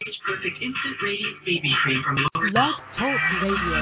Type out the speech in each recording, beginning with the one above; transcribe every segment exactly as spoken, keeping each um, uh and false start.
Perfect instant radiant baby cream from Love Talk Radio.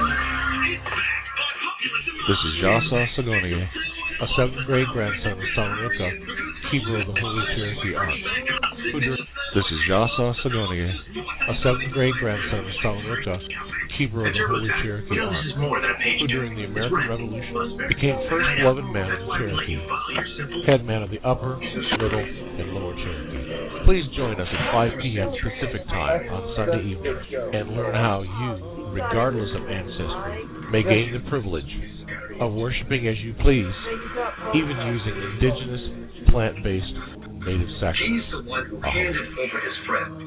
This is Yasa Sagonia, a seventh grade grandson of Samaruka, keeper of the Holy Cherokee Ark. This is Yasa Sagonia, a seventh grade grandson of Samaruka, keeper of the Holy Cherokee Ark, who during the American Revolution became first beloved man of the Cherokee, head man of the Upper, Middle, and Lower Cherokee. Please join us at five p.m. Pacific Time on Sunday evening and learn how you, regardless of ancestry, may gain the privilege of worshiping as you please, even using indigenous, plant-based, native sacrifices. He's the one who handed over his friend.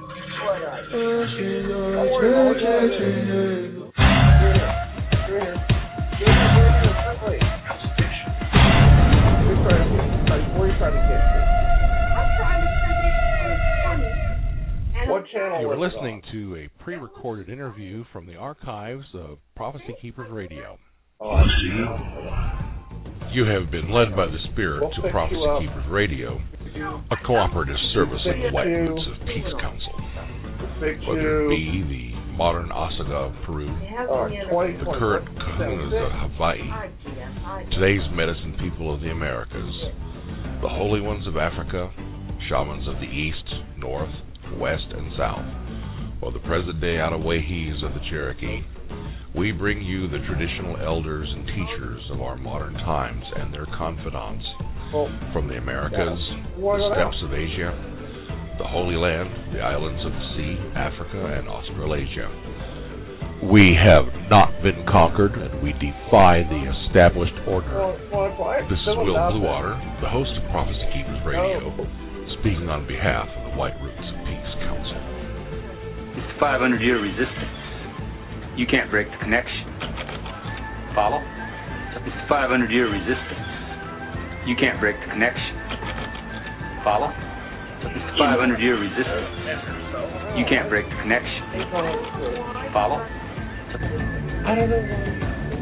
You are listening to a pre-recorded interview from the archives of Prophecy Keepers Radio. You have been led by the Spirit to Prophecy Keepers Radio, a cooperative service of the White Roots of Peace Council. Whether it be the modern Osaga of Peru, the current Kahunas of Hawaii, today's medicine people of the Americas, the holy ones of Africa, shamans of the East, North, West, and South, or the present-day Atawahis of the Cherokee, we bring you the traditional elders and teachers of our modern times and their confidants from the Americas, the steppes of Asia, the Holy Land, the islands of the sea, Africa, and Australasia. We have not been conquered, and we defy the established order. This is Will Bluewater, the host of Prophecy Keepers Radio, speaking on behalf of the White Roots of Peace Council. It's the five hundred year resistance. You can't break the connection. Follow? It's the five hundred year resistance. You can't break the connection. Follow? It's the five hundred year resistance. You can't break the connection. Follow? I don't know.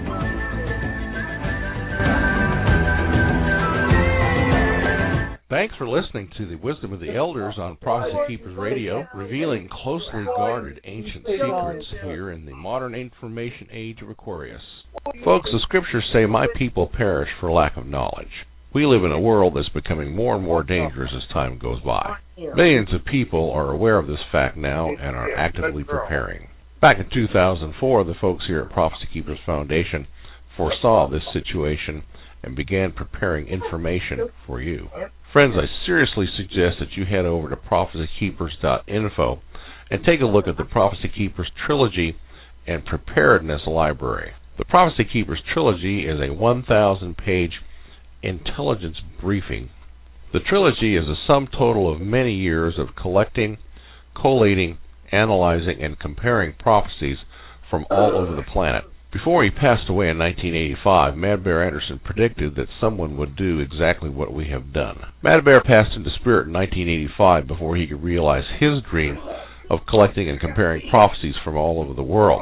Thanks for listening to the Wisdom of the Elders on Prophecy Keepers Radio, revealing closely guarded ancient secrets here in the modern information age of Aquarius. Folks, the scriptures say, "My people perish for lack of knowledge." We live in a world that's becoming more and more dangerous as time goes by. Millions of people are aware of this fact now and are actively preparing. Back in two thousand four, the folks here at Prophecy Keepers Foundation foresaw this situation and began preparing information for you. Friends, I seriously suggest that you head over to prophecy keepers dot info and take a look at the Prophecy Keepers Trilogy and Preparedness Library. The Prophecy Keepers Trilogy is a one thousand page intelligence briefing. The trilogy is a sum total of many years of collecting, collating, analyzing, and comparing prophecies from all over the planet. Before he passed away in nineteen eighty-five, Mad Bear Anderson predicted that someone would do exactly what we have done. Mad Bear passed into spirit in nineteen eighty-five before he could realize his dream of collecting and comparing prophecies from all over the world.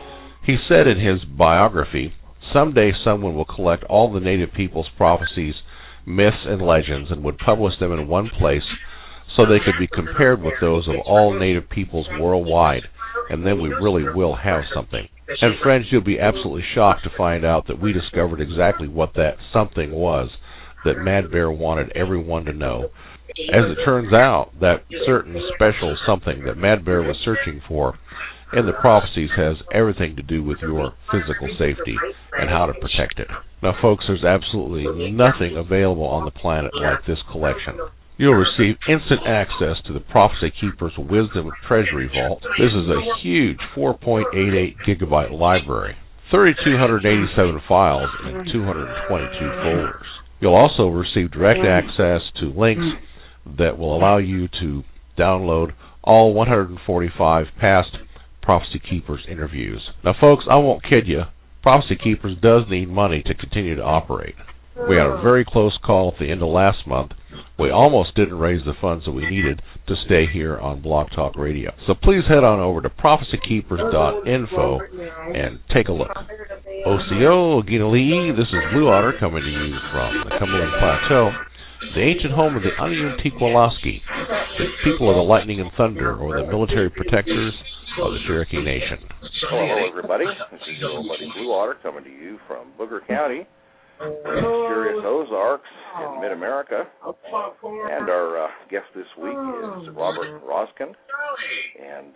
He said in his biography, "Someday someone will collect all the native people's prophecies, myths, and legends and would publish them in one place so they could be compared with those of all native peoples worldwide, and then we really will have something." And friends, you'll be absolutely shocked to find out that we discovered exactly what that something was that Mad Bear wanted everyone to know. As it turns out, that certain special something that Mad Bear was searching for in the prophecies has everything to do with your physical safety and how to protect it. Now, folks, there's absolutely nothing available on the planet like this collection. You'll receive instant access to the Prophecy Keepers Wisdom Treasury Vault. This is a huge four point eight eight gigabyte library, three thousand two hundred eighty-seven files in two hundred twenty-two folders. You'll also receive direct access to links that will allow you to download all one hundred forty-five past Prophecy Keepers interviews. Now, folks, I won't kid you. Prophecy Keepers does need money to continue to operate. We had a very close call at the end of last month. We almost didn't raise the funds that we needed to stay here on Blog Talk Radio. So please head on over to prophecy keepers dot info and take a look. O C O, Ginali, this is Blue Otter coming to you from the Cumberland Plateau, the ancient home of the Aniun Tikwalaski, people of the lightning and thunder, or the military protectors of the Cherokee Nation. Hello, everybody. This is your old buddy Blue Otter coming to you from Booger County, the mysterious Ozarks in mid-America. And our uh, guest this week is Robert Roskin. And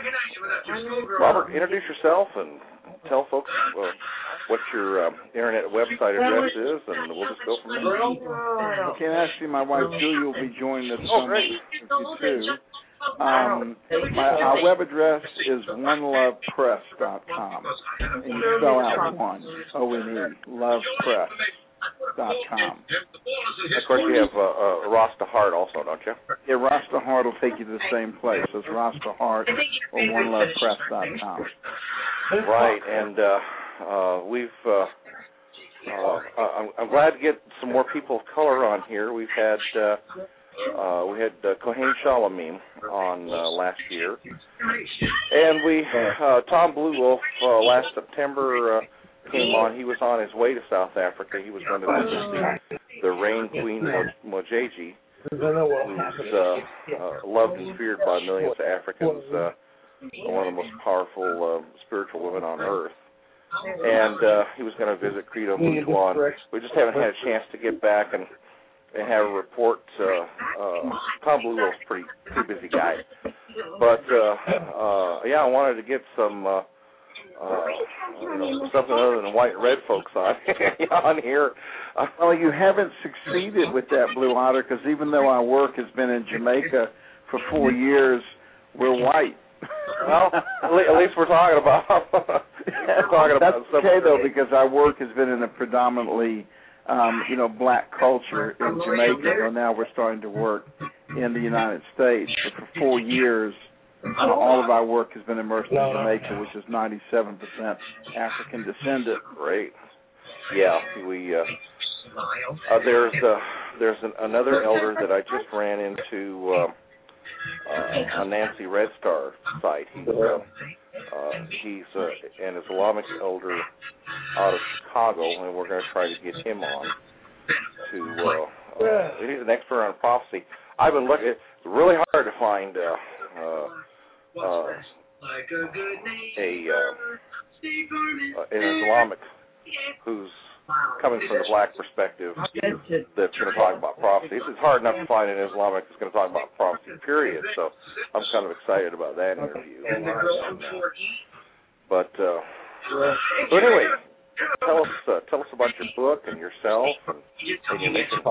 uh, Robert, introduce yourself and tell folks uh, what your uh, internet website address is, and we'll just go from there. Okay, and actually, my wife Julia will be joining us Oh, on great. fifty-two. Um, my, our web address is one love press dot com, and you spell out one, O N E, love press dot com. Of course, you have uh, uh, Rasta Hart also, don't you? Yeah, Rasta Hart will take you to the same place. It's Rasta Hart or one love press dot com. Right, and uh, uh, we've, uh, uh, I'm, I'm glad to get some more people of color on here. We've had, uh, uh, we had uh, Kohen Shalomim on uh, last year, and we, uh, Tom Blue Wolf uh, last September uh, came on. He was on his way to South Africa. He was going to visit the, the Rain Queen Mojeji, who's uh, uh, loved and feared by millions of Africans. Uh, one of the most powerful uh, spiritual women on earth. And uh, he was going to visit Credo Mutuan. We just haven't had a chance to get back and, and have a report. Uh, uh, Tom Blue Wolf's a pretty, pretty busy guy. But, uh, uh, yeah, I wanted to get some, uh, uh, you know, something other than white and red folks on, on here. Well, you haven't succeeded with that, Blue Otter, because even though our work has been in Jamaica for four years, we're white. Well, at least we're talking about. we're talking That's about okay though, because our work has been in a predominantly, um, you know, black culture in Jamaica. So now we're starting to work in the United States. But for four years, uh, all of our work has been immersed in Jamaica, which is ninety-seven percent African descendant. Great. Yeah, we. Uh, uh, there's uh, there's an, another elder that I just ran into. Uh, Uh, on Nancy Red Star site. He's, uh, uh, he's uh, an Islamic elder out of Chicago, and we're going to try to get him on to, uh, uh, he's an expert on prophecy. I've been looking, it's really hard to find uh, uh, uh, a, uh, an Islamic who's coming from the black perspective that's going to talk about prophecy. It's hard enough to find an Islamic that's going to talk about prophecy, period. So I'm kind of excited about that interview. But uh, so anyway, tell us uh, tell us about your book and yourself and, and your mission.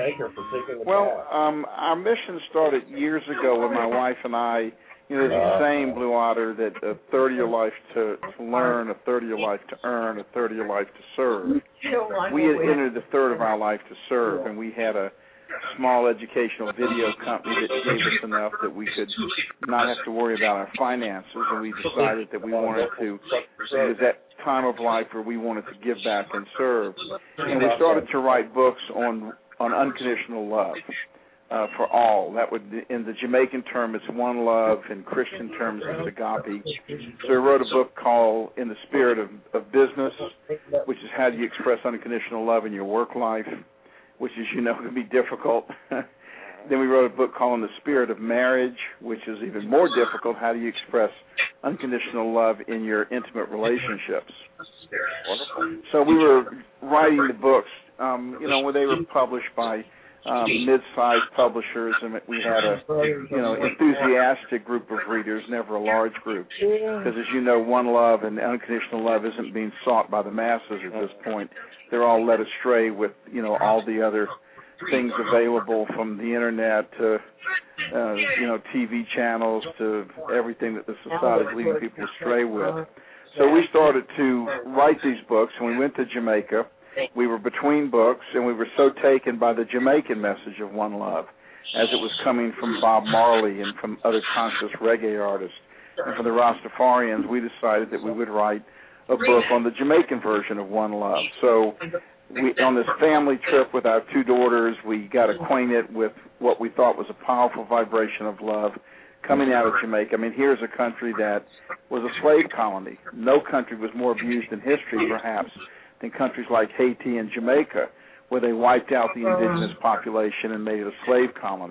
Well, um, our mission started years ago when my wife and I. You know, there's a saying, Blue Otter, that a third of your life to, to learn, a third of your life to earn, a third of your life to serve. We had entered the third of our life to serve, and we had a small educational video company that gave us enough that we could not have to worry about our finances, and we decided that we wanted to, it was that time of life where we wanted to give back and serve. And we started to write books on, on unconditional love. Uh, for all. That would, in the Jamaican term, it's one love. In Christian terms, it's agape. So I wrote a book called In the Spirit of, of Business, which is how do you express unconditional love in your work life, which, as you know, can be difficult. Then we wrote a book called In the Spirit of Marriage, which is even more difficult. How do you express unconditional love in your intimate relationships? Wonderful. So we were writing the books, um, you know, when they were published by Um, mid-sized publishers, and we had a, you know, enthusiastic group of readers, never a large group, because as you know, one love and unconditional love isn't being sought by the masses at this point. They're all led astray with, you know, all the other things available, from the internet to, uh, you know, T V channels to everything that the society is leading people astray with. So we started to write these books, and we went to Jamaica. We were between books, and we were so taken by the Jamaican message of one love, as it was coming from Bob Marley and from other conscious reggae artists and from the Rastafarians, we decided that we would write a book on the Jamaican version of one love. So we, on this family trip with our two daughters, we got acquainted with what we thought was a powerful vibration of love coming out of Jamaica. I mean, here's a country that was a slave colony. No country was more abused in history, perhaps, than countries like Haiti and Jamaica, where they wiped out the indigenous population and made it a slave colony.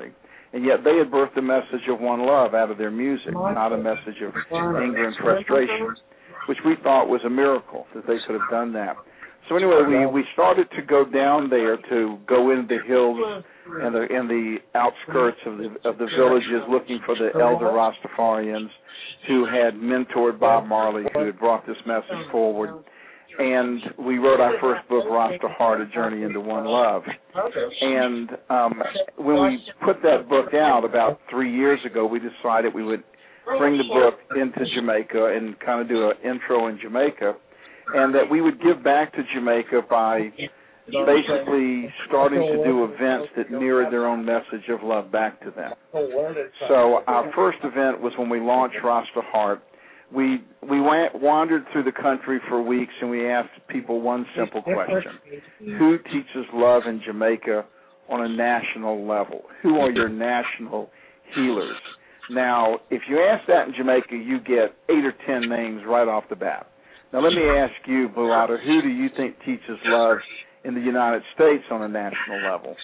And yet they had birthed a message of one love out of their music, not a message of anger and frustration, which we thought was a miracle that they could have done that. So anyway, we, we started to go down there to go into the hills and the, in the outskirts of the of the villages looking for the elder Rastafarians who had mentored Bob Marley, who had brought this message forward. And we wrote our first book, Rasta Heart, A Journey into One Love. And um, when we put that book out about three years ago, we decided we would bring the book into Jamaica and kind of do an intro in Jamaica, and that we would give back to Jamaica by basically starting to do events that mirrored their own message of love back to them. So our first event was when we launched Rasta Heart. We we went, wandered through the country for weeks, and we asked people one simple question: who teaches love in Jamaica on a national level? Who are your national healers? Now, if you ask that in Jamaica, you get eight or ten names right off the bat. Now, let me ask you, Blue Otter, who do you think teaches love in the United States on a national level?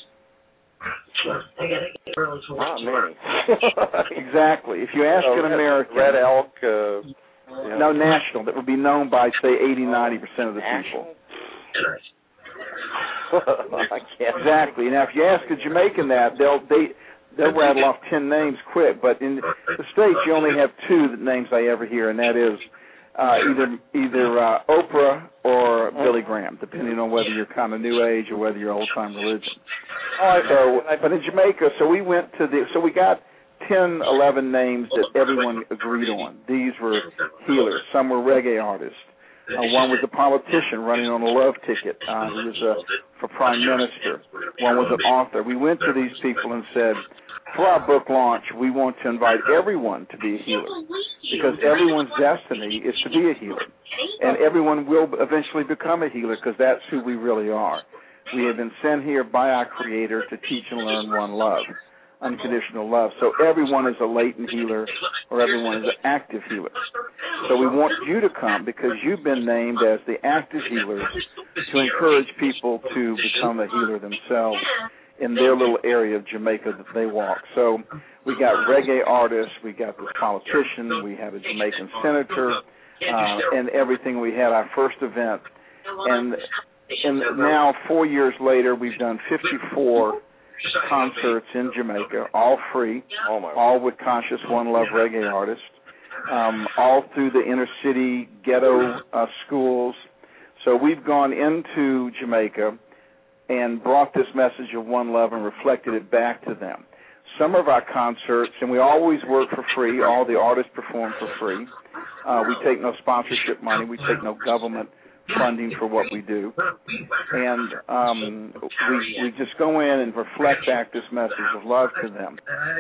Not many. Exactly. If you ask so an American, Red Elk, uh, you know, no, national, that would be known by, say, eighty, ninety percent of the national? people. I can't. Exactly. Now, if you ask a Jamaican that, they'll they they'll rattle off ten names quick. But in the States, you only have two names I ever hear, and that is uh, either either uh, Oprah or Billy Graham, depending on whether you're kind of New Age or whether you're old-time religion. So, but in Jamaica, so we went to the, so we got ten, eleven names that everyone agreed on. These were healers. Some were reggae artists. Uh, one was a politician running on a love ticket. Uh, he was a, for prime minister. One was an author. We went to these people and said, for our book launch, we want to invite everyone to be a healer, because everyone's destiny is to be a healer. And everyone will eventually become a healer, because that's who we really are. We have been sent here by our Creator to teach and learn one love, unconditional love. So everyone is a latent healer, or everyone is an active healer. So we want you to come because you've been named as the active healers to encourage people to become a healer themselves in their little area of Jamaica that they walk. So we got reggae artists, we got this politician, we had a Jamaican senator, uh, and everything. We had our first event. And And now, four years later, we've done fifty-four concerts in Jamaica, all free, oh my all with Conscious One Love reggae artists, um, all through the inner city ghetto uh, schools. So we've gone into Jamaica and brought this message of one love and reflected it back to them. Some of our concerts, and we always work for free, all the artists perform for free. Uh, we take no sponsorship money. We take no government funding for what we do. And um, we, we just go in and reflect back this message of love to them.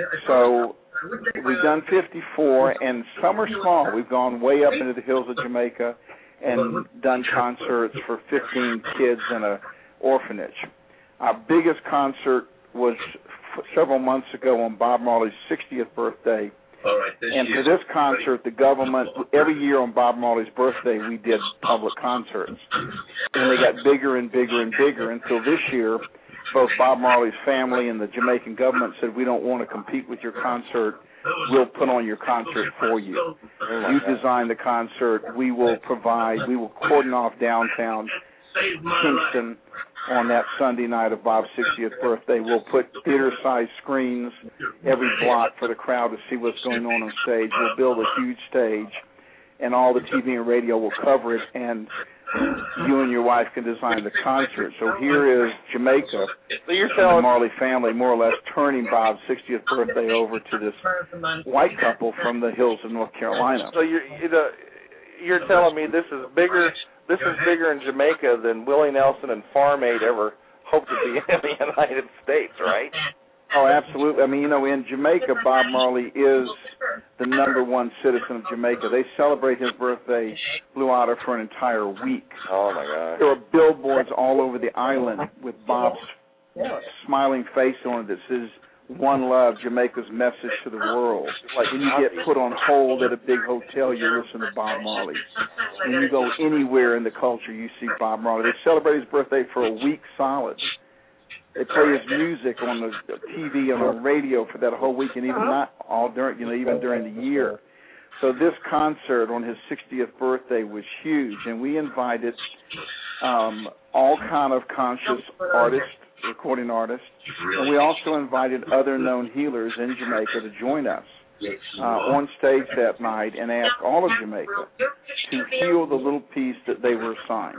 So we've done fifty-four, and some are small. We've gone way up into the hills of Jamaica and done concerts for fifteen kids in an orphanage. Our biggest concert was f- several months ago on Bob Marley's sixtieth birthday. All right, this And for this concert, the government, every year on Bob Marley's birthday, we did public concerts. And they got bigger and bigger and bigger until this year, both Bob Marley's family and the Jamaican government said, we don't want to compete with your concert. We'll put on your concert for you. You design the concert. We will provide, we will cordon off downtown Kingston on that Sunday night of Bob's sixtieth birthday. We'll put theater-sized screens every block for the crowd to see what's going on on stage. We'll build a huge stage, and all the T V and radio will cover it, and you and your wife can design the concert. So here is Jamaica, So you're and the telling Marley family more or less turning Bob's sixtieth birthday over to this white couple from the hills of North Carolina. so you're you know, you're telling me this is bigger this is bigger in Jamaica than Willie Nelson and Farm Aid ever hoped to be in the United States, right? Oh, absolutely. I mean, you know, in Jamaica, Bob Marley is the number one citizen of Jamaica. They celebrate his birthday, Blue Otter, for an entire week. Oh, my God. There are billboards all over the island with Bob's smiling face on it that says, one love, Jamaica's message to the world. Like when you get put on hold at a big hotel, you listen to Bob Marley. When you go anywhere in the culture, you see Bob Marley. They celebrate his birthday for a week solid. They play his music on the T V, on the radio for that whole week, and even not all during, you know, even during the year. So this concert on his sixtieth birthday was huge, and we invited um, all kind of conscious artists, recording artists, and we also invited other known healers in Jamaica to join us uh, on stage that night and asked all of Jamaica to heal the little piece that they were assigned.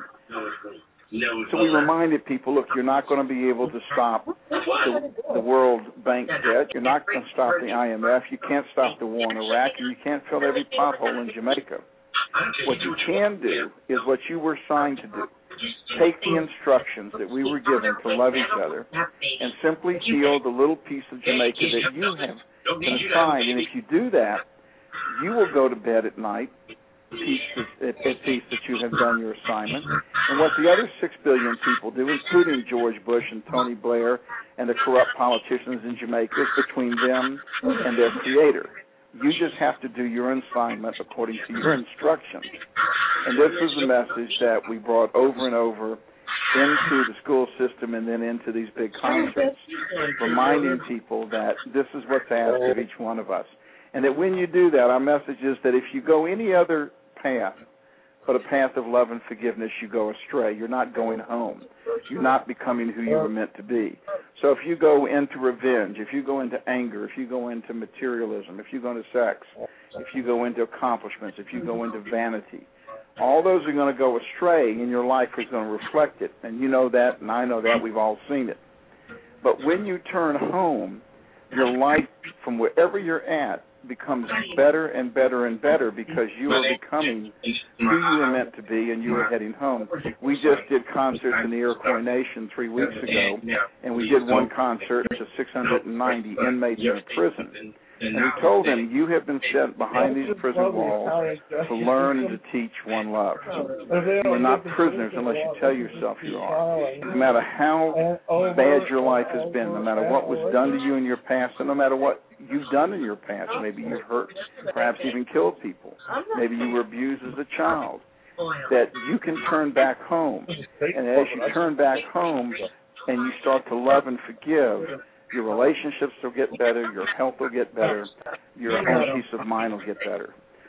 So we reminded people, look, you're not going to be able to stop the, the World Bank debt. You're not going to stop the I M F. You can't stop the war in Iraq, and you can't fill every pothole in Jamaica. What you can do is what you were assigned to do. Take the instructions that we were given to love each other and simply heal the little piece of Jamaica that you have been assigned. And if you do that, you will go to bed at night Peace, at, at peace that you have done your assignment. And what the other six billion people do, including George Bush and Tony Blair and the corrupt politicians in Jamaica, is between them and their creator. You just have to do your assignment according to your instructions. And this is the message that we brought over and over into the school system and then into these big concerts, reminding people that this is what's asked of each one of us. And that when you do that, our message is that if you go any other path but a path of love and forgiveness, you go astray. You're not going home. You're not becoming who you were meant to be. So if you go into revenge, if you go into anger, if you go into materialism, if you go into sex, if you go into accomplishments, if you go into vanity, all those are going to go astray, and your life is going to reflect it. And you know that, and I know that. We've all seen it. But when you turn home, your life from wherever you're at becomes better and better and better because you are becoming who you were meant to be and you are heading home. We just did concerts in the Iroquois Nation three weeks ago, and we did one concert to six hundred ninety inmates in a prison. And we told them, you have been sent behind these prison walls to learn and to teach one love. You are not prisoners unless you tell yourself you are. No matter how bad your life has been, no matter what was done to you in your past, and no matter what you've done in your past, maybe you've hurt, perhaps even killed people, maybe you were abused as a child, that you can turn back home. And as you turn back home and you start to love and forgive, your relationships will get better, your health will get better, your own peace of mind will get better.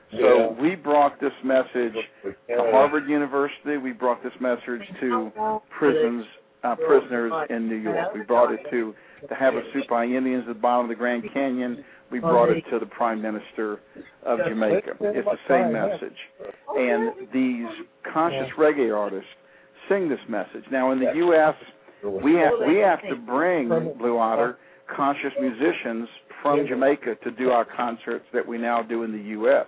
So we brought this message to Harvard University. We brought this message to prisons, uh, prisoners in New York. We brought it to the Havasupai Indians at the bottom of the Grand Canyon. We brought it to the Prime Minister of Jamaica. It's the same message. And these conscious reggae artists sing this message. Now, in the U S, We have we have to bring, Blue Otter, conscious musicians from Jamaica to do our concerts that we now do in the U S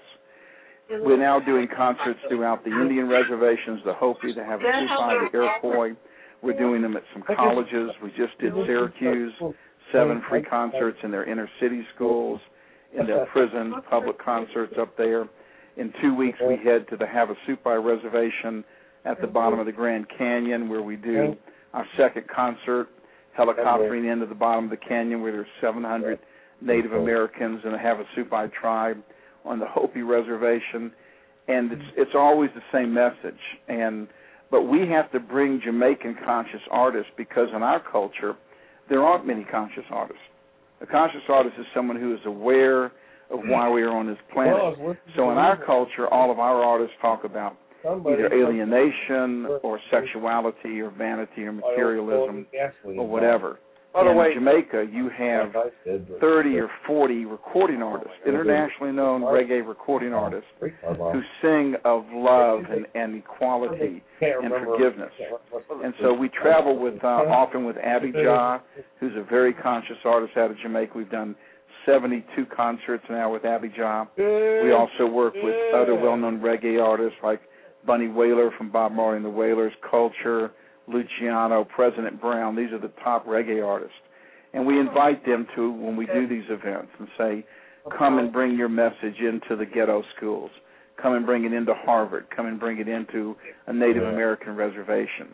We're now doing concerts throughout the Indian reservations, the Hopi, the Havasupai, the Iroquois. We're doing them at some colleges. We just did Syracuse, seven free concerts in their inner city schools, in their prisons, public concerts up there. In two weeks, we head to the Havasupai Reservation at the bottom of the Grand Canyon, where we do our second concert, helicoptering into the bottom of the canyon where there's seven hundred Native Americans and the Havasupai tribe on the Hopi Reservation. And it's, it's always the same message. And but we have to bring Jamaican conscious artists because in our culture, there aren't many conscious artists. A conscious artist is someone who is aware of why we are on this planet. So in our culture, all of our artists talk about either alienation or sexuality or vanity or materialism or whatever. In Jamaica, you have thirty or forty recording artists, internationally known reggae recording artists, who sing of love and, and equality and forgiveness. And so we travel with uh, often with Abijah, who's a very conscious artist out of Jamaica. We've done seventy-two concerts now with Abijah. We also work with other well-known reggae artists like Bunny Wailer from Bob Marley and the Wailers, Culture, Luciano, President Brown. These are the top reggae artists. And we invite them to, when we do these events, and say, come and bring your message into the ghetto schools. Come and bring it into Harvard. Come and bring it into a Native American reservation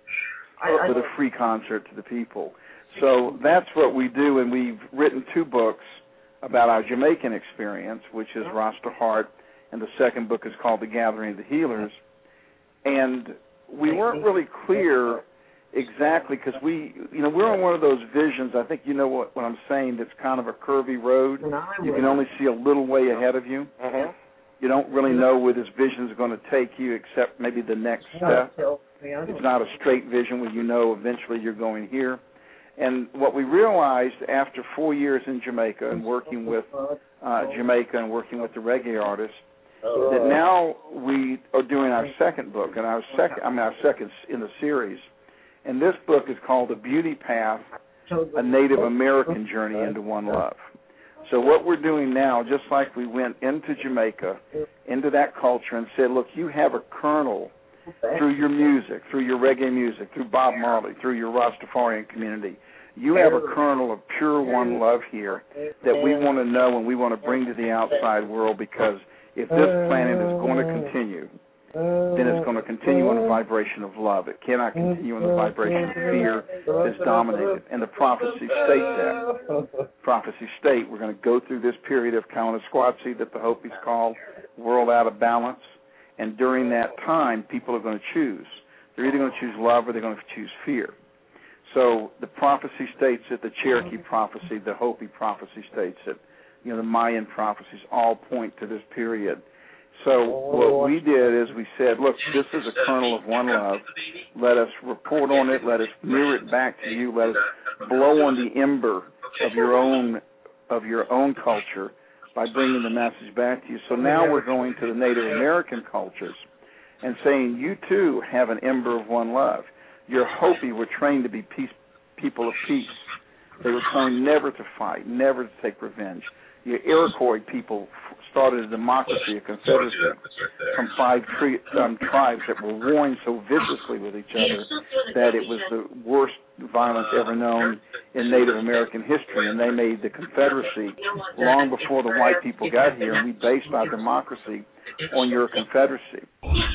with a free concert to the people. So that's what we do, and we've written two books about our Jamaican experience, which is Rasta Heart, and the second book is called The Gathering of the Healers. And we weren't really clear Exactly, because we, you know, we're on one of those visions. I think you know what, what I'm saying. That's kind of a curvy road. You can only see a little way ahead of you. Mm-hmm. You don't really know where this vision is going to take you, except maybe the next step. It's not a straight vision where you know eventually you're going here. And what we realized after four years in Jamaica and working with uh, Jamaica and working with the reggae artists, that now we are doing our second book, and our second, I mean our second in the series. And this book is called The Beauty Path, A Native American Journey into One Love. So what we're doing now, just like we went into Jamaica, into that culture and said, look, you have a kernel through your music, through your reggae music, through Bob Marley, through your Rastafarian community. You have a kernel of pure one love here that we want to know and we want to bring to the outside world, because if this planet is going to continue, then it's going to continue in the vibration of love. It cannot continue in the vibration of fear that's dominated. And the prophecies state that. Prophecies state we're going to go through this period of Kaunasquatsi that the Hopis call world out of balance. And during that time, people are going to choose. They're either going to choose love or they're going to choose fear. So the prophecy states it, the Cherokee prophecy, the Hopi prophecy states it, you know, the Mayan prophecies all point to this period. So what we did is we said, look, this is a kernel of one love. Let us report on it. Let us mirror it back to you. Let us blow on the ember of your own of your own culture by bringing the message back to you. So now we're going to the Native American cultures and saying, you too have an ember of one love. Your Hopi were trained to be peace, people of peace. They were trained never to fight, never to take revenge. Your Iroquois people started a democracy, a confederacy, from five tri- um, tribes that were warring so viciously with each other that it was the worst violence ever known in Native American history. And they made the Confederacy long before the white people got here, and we based our democracy on your Confederacy.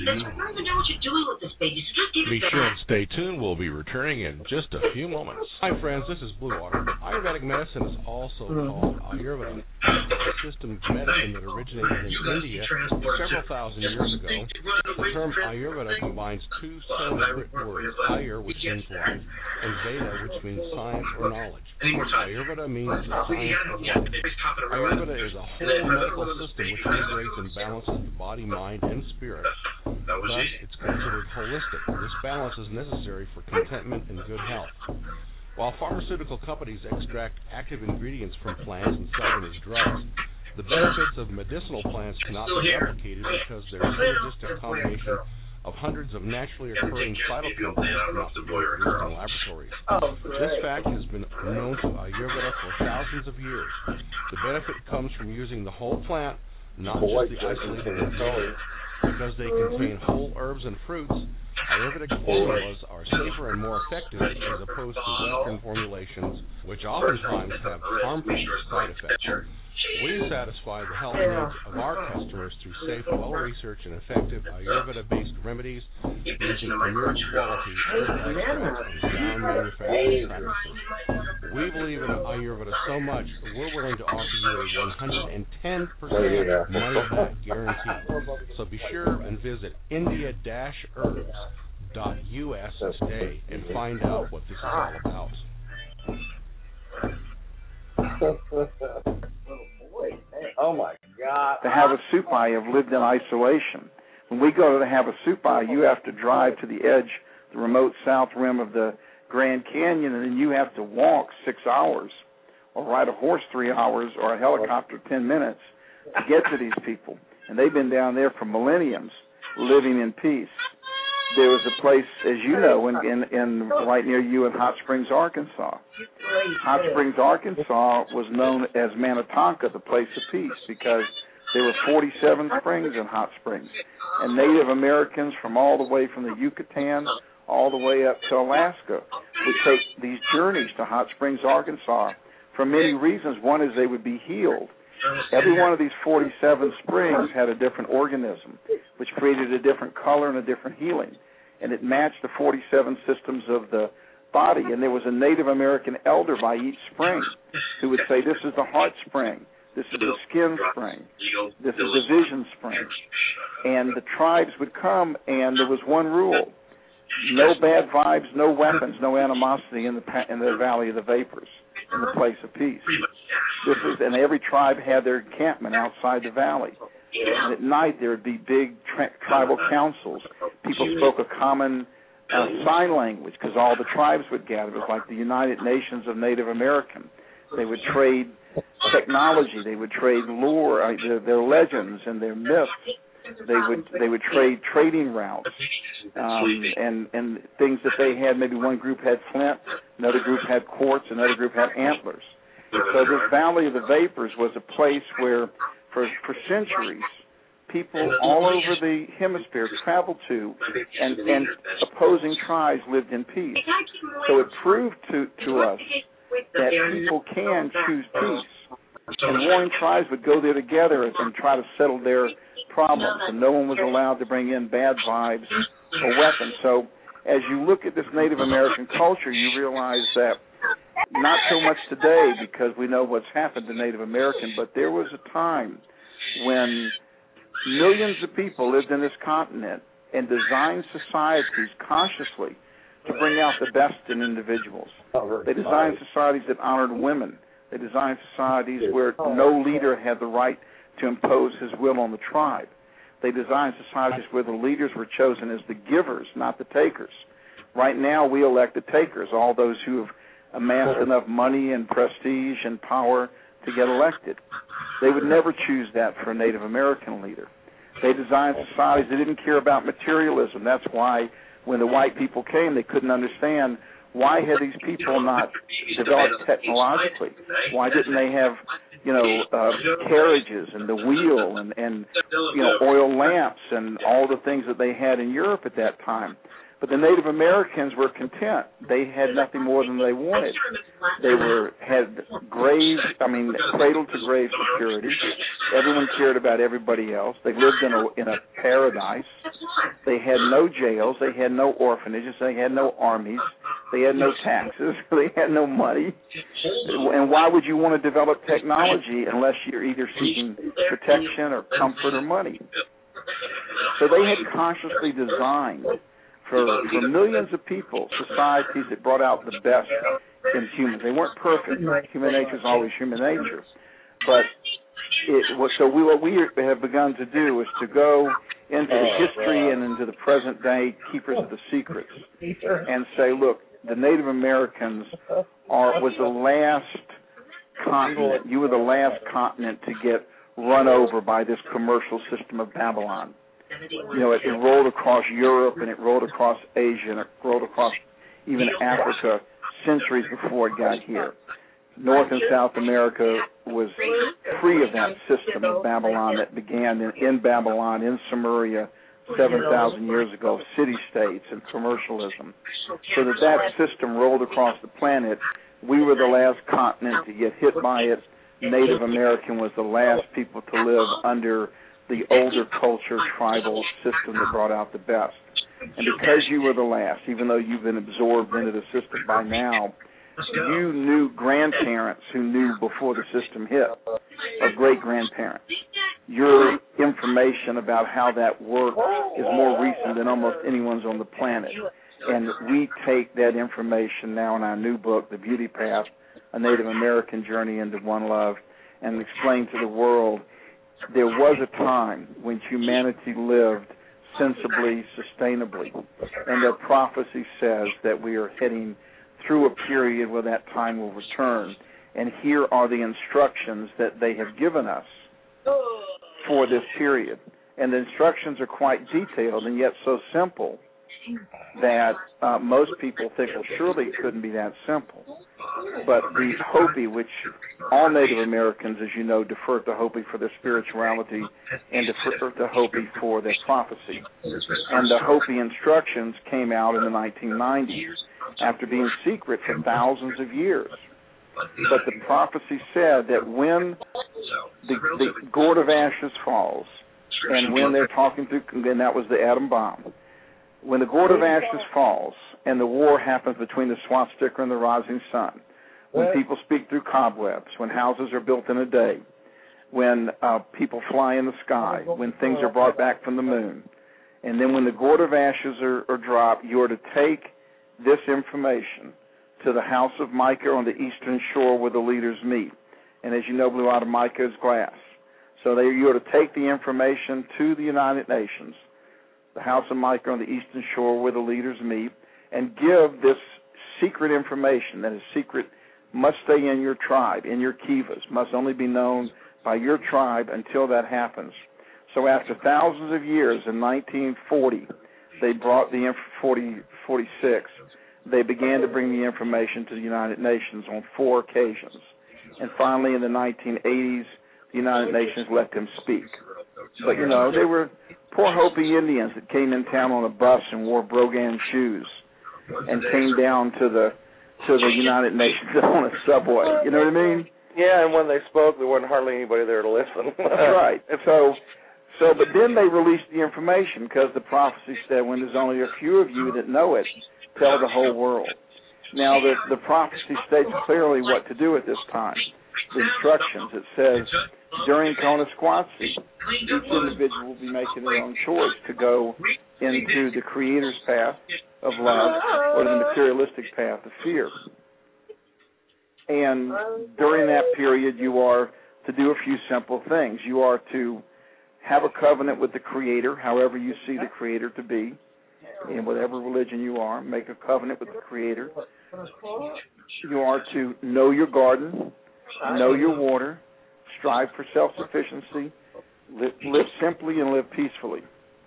Be sure and stay tuned. We'll be returning in just a few moments. Hi, friends. This is Blue Water. Ayurvedic medicine is also called Ayurveda, a system of medicine that originated in India several thousand years ago. The term Ayurveda combines two Sanskrit words, Ayur, which means life, and Veda, which means science or knowledge. Ayurveda means the science of life. Ayurveda is a whole medical system which integrates and balances the body, mind, and spirit. Thus, it's considered holistic. This balance is necessary for contentment and good health. While pharmaceutical companies extract active ingredients from plants and sell them as drugs, the benefits of medicinal plants cannot be replicated because their synergistic combination of hundreds of naturally occurring phytochemicals cannot be produced in laboratories. This fact has been known to Ayurveda for thousands of years. The benefit comes from using the whole plant, not just the isolated ingredients. Because they contain whole herbs and fruits, Ayurvedic formulas are safer and more effective as opposed to Western formulations, which oftentimes have harmful side effects. We satisfy the health needs of our customers through safe, well-researched, and effective Ayurveda-based remedies using premier quality herb extracts and sound manufacturing practices. We believe in Ayurveda so much that we're willing to offer you a one hundred ten percent money-back guarantee. So be sure and visit India Herbs dot U S today and find out what this is all about. Oh my God! The Havasupai have lived in isolation. When we go to the Havasupai, you have to drive to the edge, the remote south rim of the Grand Canyon, and then you have to walk six hours, or ride a horse three hours, or a helicopter ten minutes to get to these people. And they've been down there for millenniums, living in peace. There was a place, as you know, in, in, in right near you in Hot Springs, Arkansas. Hot Springs, Arkansas was known as Manitonka, the place of peace, because there were forty-seven springs in Hot Springs. And Native Americans from all the way from the Yucatan all the way up to Alaska would take these journeys to Hot Springs, Arkansas for many reasons. One is they would be healed. Every one of these forty-seven springs had a different organism, which created a different color and a different healing. And it matched the forty-seven systems of the body. And there was a Native American elder by each spring who would say, this is the heart spring, this is the skin spring, this is the vision spring. And the tribes would come, and there was one rule. No bad vibes, no weapons, no animosity in the in the Valley of the Vapors, in the place of peace. This is, and every tribe had their encampment outside the valley. And at night there would be big tri- tribal councils. People spoke a common uh, sign language because all the tribes would gather. It was like the United Nations of Native American. They would trade technology. They would trade lore, uh, their, their legends and their myths. They would they would trade trading routes um, and and things that they had. Maybe one group had flint, another group had quartz, another group had antlers. So this Valley of the Vapors was a place where, for for centuries, people all over the hemisphere traveled to, and, and opposing tribes lived in peace. So it proved to to us that people can choose peace, and warring tribes would go there together and try to settle their problems, and no one was allowed to bring in bad vibes or weapons. So as you look at this Native American culture, you realize that not so much today because we know what's happened to Native American, but there was a time when millions of people lived in this continent and designed societies consciously to bring out the best in individuals. They designed societies that honored women. They designed societies where no leader had the right to impose his will on the tribe. They designed societies where the leaders were chosen as the givers, not the takers. Right now, we elect the takers, all those who have amassed enough money and prestige and power to get elected. They would never choose that for a Native American leader. They designed societies that didn't care about materialism. That's why when the white people came, they couldn't understand why had these people not developed technologically? Why didn't they have, you know, uh, carriages and the wheel and, and, you know, oil lamps and all the things that they had in Europe at that time? But the Native Americans were content. They had nothing more than they wanted. They were had grave, I mean, cradle to grave security. Everyone cared about everybody else. They lived in a in a paradise. They had no jails. They had no orphanages. They had no armies. They had no taxes. They had no money. And why would you want to develop technology unless you're either seeking protection or comfort or money? So they had consciously designed for, for millions of people societies that brought out the best in humans. They weren't perfect. Human nature is always human nature. But it was, so we, what we have begun to do is to go into the history and into the present day keepers of the secrets and say, look, the Native Americans are was the last continent. You were the last continent to get run over by this commercial system of Babylon. You know, it, it rolled across Europe and it rolled across Asia and it rolled across even Africa centuries before it got here. North and South America was free of that system of Babylon that began in, in Babylon, in Sumeria, seven thousand years ago, city-states and commercialism. So that that system rolled across the planet. We were the last continent to get hit by it. Native American was the last people to live under the older culture, tribal system that brought out the best. And because you were the last, even though you've been absorbed into the system by now, you knew grandparents who knew before the system hit, or great-grandparents. Your information about how that worked is more recent than almost anyone's on the planet. And we take that information now in our new book, The Beauty Path, A Native American Journey into One Love, and explain to the world there was a time when humanity lived sensibly, sustainably, and the prophecy says that we are heading through a period where that time will return. And here are the instructions that they have given us for this period. And the instructions are quite detailed and yet so simple that uh, most people think, well, surely it couldn't be that simple. But the Hopi, which all Native Americans, as you know, defer to Hopi for their spirituality and defer to Hopi for their prophecy. And the Hopi instructions came out in the nineteen nineties after being secret for thousands of years. But the prophecy said that when the, the gourd of ashes falls, and when they're talking through, and that was the atom bomb, when the gourd of ashes falls and the war happens between the swastika and the rising sun, when people speak through cobwebs, when houses are built in a day, when uh, people fly in the sky, when things are brought back from the moon, And then when the gourd of ashes are, are dropped, you are to take this information to the house of Micah on the eastern shore where the leaders meet. And as you know, blue water mica is glass. So they, you are to take the information to the United Nations, the house of Micah on the eastern shore where the leaders meet, and give this secret information that is secret, must stay in your tribe, in your kivas, must only be known by your tribe until that happens. So after thousands of years, in nineteen forty, they brought the forty forty-six, they began to bring the information to the United Nations on four occasions. And finally, in the nineteen eighties, the United Nations let them speak. But, you know, they were poor Hopi Indians that came in town on a bus and wore Brogan shoes and came down to the to the United Nations on a subway. You know what I mean? Yeah, and when they spoke, there wasn't hardly anybody there to listen. That's right. And so, so, but then they released the information because the prophecy said, when there's only a few of you that know it, tell the whole world. Now, the, the prophecy states clearly what to do at this time. The instructions, it says, during Konasquatsi, each individual will be making their own choice to go into the Creator's path of love or the materialistic path of fear. And during that period, you are to do a few simple things. You are to have a covenant with the Creator, however you see the Creator to be, in whatever religion you are. Make a covenant with the Creator. You are to know your garden, know your water, strive for self-sufficiency, live, live simply and live peacefully.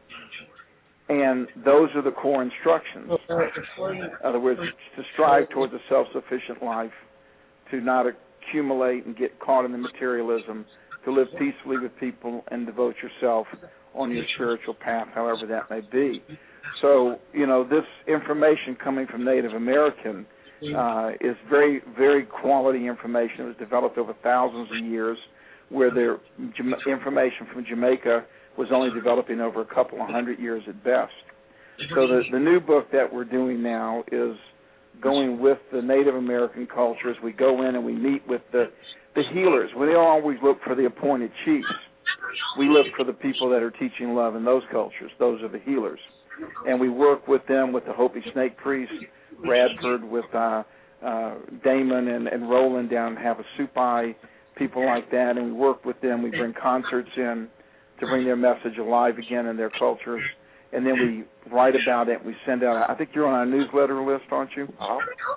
And those are the core instructions. In other words, to strive towards a self-sufficient life, to not accumulate and get caught in the materialism, to live peacefully with people and devote yourself on your spiritual path, however that may be. So, you know, this information coming from Native American uh, is very, very quality information. It was developed over thousands of years, where their information from Jamaica was only developing over a couple of hundred years at best. So the, the new book that we're doing now is going with the Native American culture as we go in and we meet with the, the healers. We don't always look for the appointed chiefs. We look for the people that are teaching love in those cultures. Those are the healers. And we work with them, with the Hopi snake priest, Radford, with uh, uh, Damon and, and Roland down in Havasupai, people like that, and we work with them. We bring concerts in to bring their message alive again in their cultures, and then we write about it. We send out, I think you're on our newsletter list, aren't you? Uh-huh.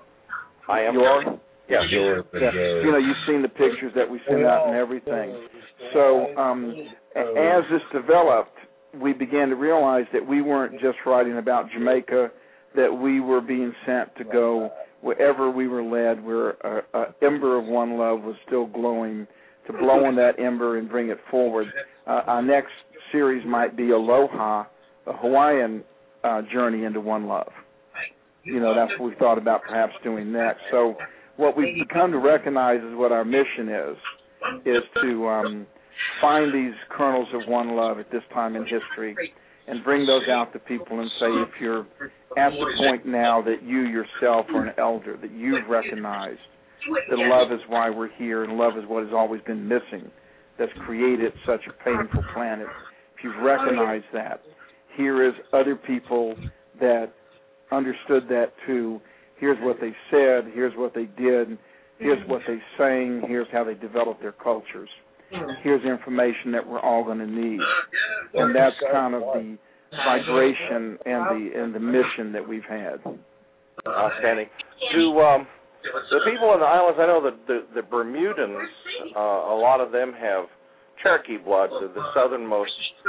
I am. You are? Yeah. yeah. You know, you've seen the pictures that we send out and everything. So um, as this developed, we began to realize that we weren't just writing about Jamaica, that we were being sent to go wherever we were led, where a, a ember of one love was still glowing, to blow on that ember and bring it forward. Uh, our next series might be Aloha, a Hawaiian uh, journey into one love. You know, that's what we thought about perhaps doing next. So what we've become to recognize is what our mission is, is to um, find these kernels of one love at this time in history and bring those out to people and say, if you're at the point now that you yourself are an elder, that you've recognized that love is why we're here and love is what has always been missing, that's created such a painful planet. If you've recognized that, here is other people that understood that too. Here's what they said, here's what they did, here's what they sang, here's how they developed their cultures. Here's information that we're all going to need. And that's kind of the vibration and the and the mission that we've had. Outstanding. Do um, the people in the islands, I know that the, the Bermudans, uh, a lot of them have Cherokee blood. The, the southernmost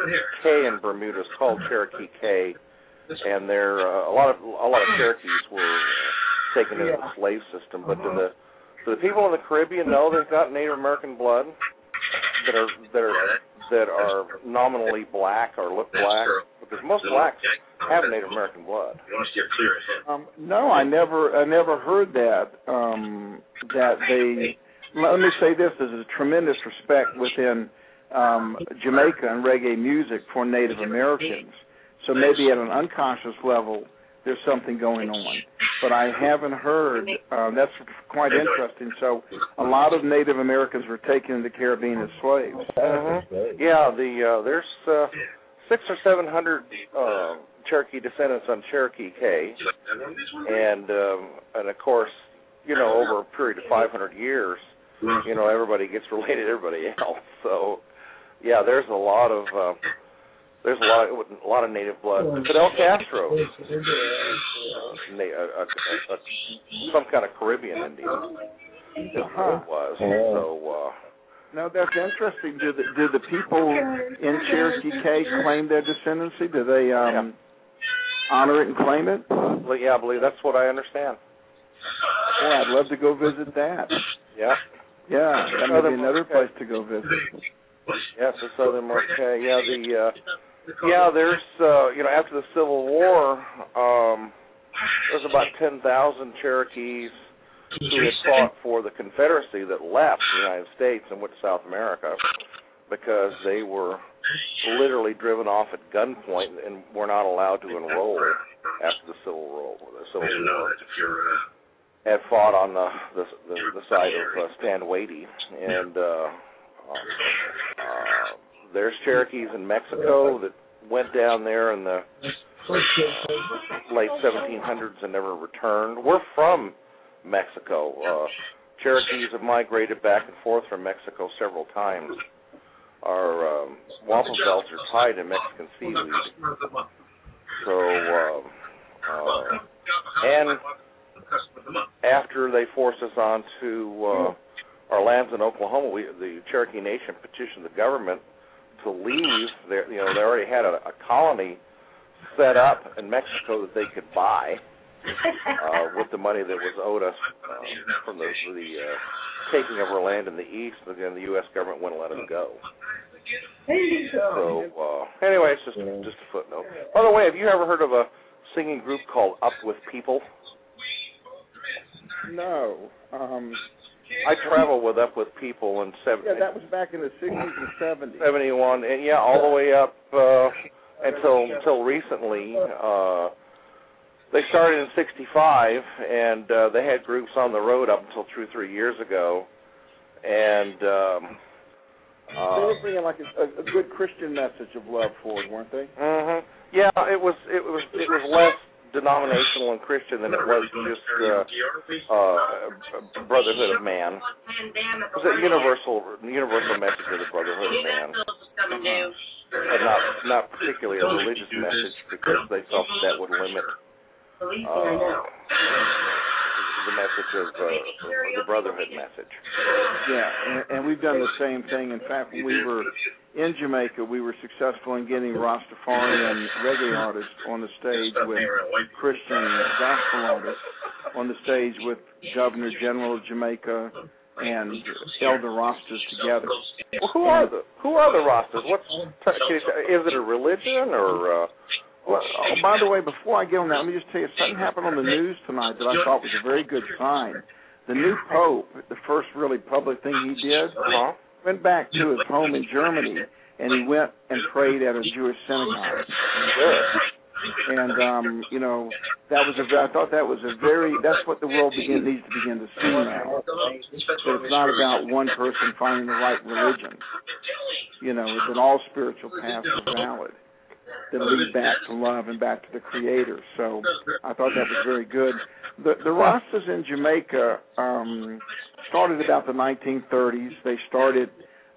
K in Bermuda is called Cherokee K, and there uh, a lot of a lot of Cherokees were taken into the slave system. But do the do the people in the Caribbean know they've got Native American blood that are that are that are nominally black or look black? Because most blacks have Native American blood. Um, no, I never I never heard that. Um, that they. Let me say this: there's a tremendous respect within um, Jamaica and reggae music for Native Americans. So maybe at an unconscious level, there's something going on. But I haven't heard. Uh, that's quite interesting. So a lot of Native Americans were taken into the Caribbean as slaves. Mm-hmm. Yeah, the uh, there's uh, six or seven hundred uh, Cherokee descendants on Cherokee K, and um, and of course, you know, over a period of five hundred years, you know, everybody gets related to everybody else. So, yeah, there's a lot of uh, there's a lot of, a lot of native blood. Fidel Castro, uh, na- a, a, a, some kind of Caribbean Indian, is what it was. So. Uh, No, that's interesting. Do the do the people in Cherokee K claim their descendancy? Do they um, yeah. honor it and claim it? Well, yeah, I believe that's what I understand. Yeah, I'd love to go visit that. Yeah. Yeah, that might be another place to go visit. Yes, the Southern Marquette. Yeah, the uh, yeah. There's uh, you know, after the Civil War, um, there's about ten thousand Cherokees who had fought for the Confederacy that left the United States and went to South America because they were literally driven off at gunpoint and were not allowed to enroll after the Civil War. The Civil War had fought on the the, the, the side of uh, Stand Watie, and uh, uh, there's Cherokees in Mexico that went down there in the uh, late seventeen hundreds and never returned. We're from Mexico. Uh, Cherokees have migrated back and forth from Mexico several times. Our um, wampum belts are tied in Mexican seaweed. So, uh, uh, and after they forced us onto uh, our lands in Oklahoma, we, the Cherokee Nation petitioned the government to leave. Their, you know, they already had a, a colony set up in Mexico that they could buy. Uh, with the money that was owed us uh, from the, the uh, taking of our land in the east, but then the U S government wouldn't let us go. So uh, anyway, it's just just a footnote. By the way, have you ever heard of a singing group called Up With People? No. Um, I traveled with Up With People in seventy. Yeah, that was back in the sixties and seventies. Seventy-one, and yeah, all the way up uh, until until recently. Uh, They started in sixty-five, and uh, they had groups on the road up until two or three years ago. And um, uh, they were bringing like a, a, a good Christian message of love forward, weren't they? Mm-hmm. Yeah, it was it was it was less denominational and Christian than it was just uh, uh, brotherhood of man. It was a universal universal message of the brotherhood of man, and not not particularly a religious message because they felt that, that would limit. Uh, the message of uh, the brotherhood message. Yeah, and, and we've done the same thing. In fact, when we were in Jamaica, we were successful in getting Rastafarian reggae artists on the stage with Christian gospel artists on the stage with Governor General of Jamaica and Elder Rastas together. Well, who are the who are the Rastas? What's is it a religion or? Uh, Well, oh, by the way, before I get on that, let me just tell you, something happened on the news tonight that I thought was a very good sign. The new Pope, the first really public thing he did, uh-huh. went back to his home in Germany, and he went and prayed at a Jewish synagogue. Good. And, um, you know, that was a, I thought that was a very, that's what the world begin, needs to begin to see now. So it's not about one person finding the right religion. You know, that all spiritual paths are valid, that lead back to love and back to the Creator. So I thought that was very good. The, the Rastas in Jamaica um, started about the nineteen thirties. They started,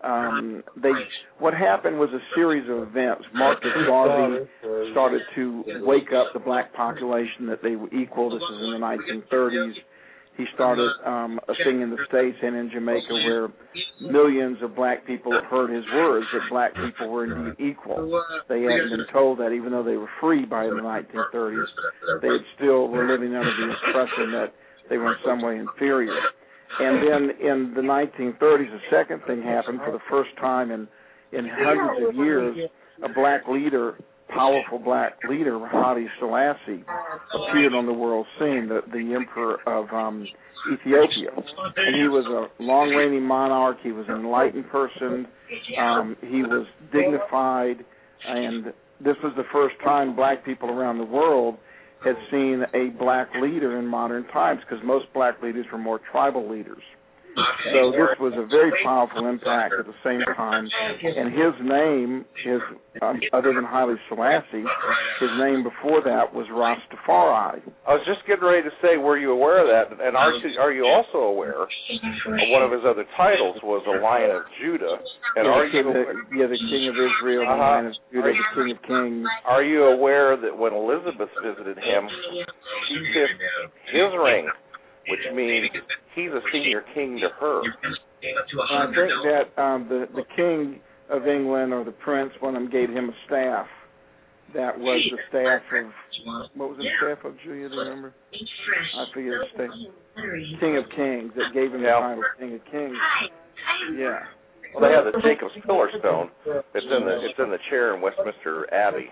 um, they what happened was a series of events. Marcus Garvey started to wake up the black population that they were equal. This is in the nineteen thirties. He started um, a thing in the States and in Jamaica where millions of black people heard his words, that black people were indeed equal. They hadn't been told that, even though they were free by the nineteen thirties. They had still were living under the impression that they were in some way inferior. And then in the nineteen thirties, a second thing happened. For the first time in, in hundreds of years, a black leader, powerful black leader, Haile Selassie, appeared on the world scene, the, the emperor of um, Ethiopia. And he was a long-reigning monarch. He was an enlightened person. Um, he was dignified. And this was the first time black people around the world had seen a black leader in modern times, because most black leaders were more tribal leaders. So this was a very powerful impact at the same time. And his name is, um, other than Haile Selassie, his name before that was Rastafari. I was just getting ready to say, were you aware of that? And are you, are you also aware of one of his other titles was a Lion of Judah? And yeah, are the, you the, yeah, the King of Israel, the uh-huh. Lion of Judah, the King of Kings. Are you aware that when Elizabeth visited him, she kissed his ring, which means he's a senior king to her? I think that um, the the King of England or the Prince, one of them gave him a staff that was the staff of, what was the staff of, Julia, do you remember? I forget the staff. King of Kings, that gave him yeah. the title King of Kings. Yeah. Well, they have the Jacob's Pillar Stone. It's in the it's in the chair in Westminster Abbey.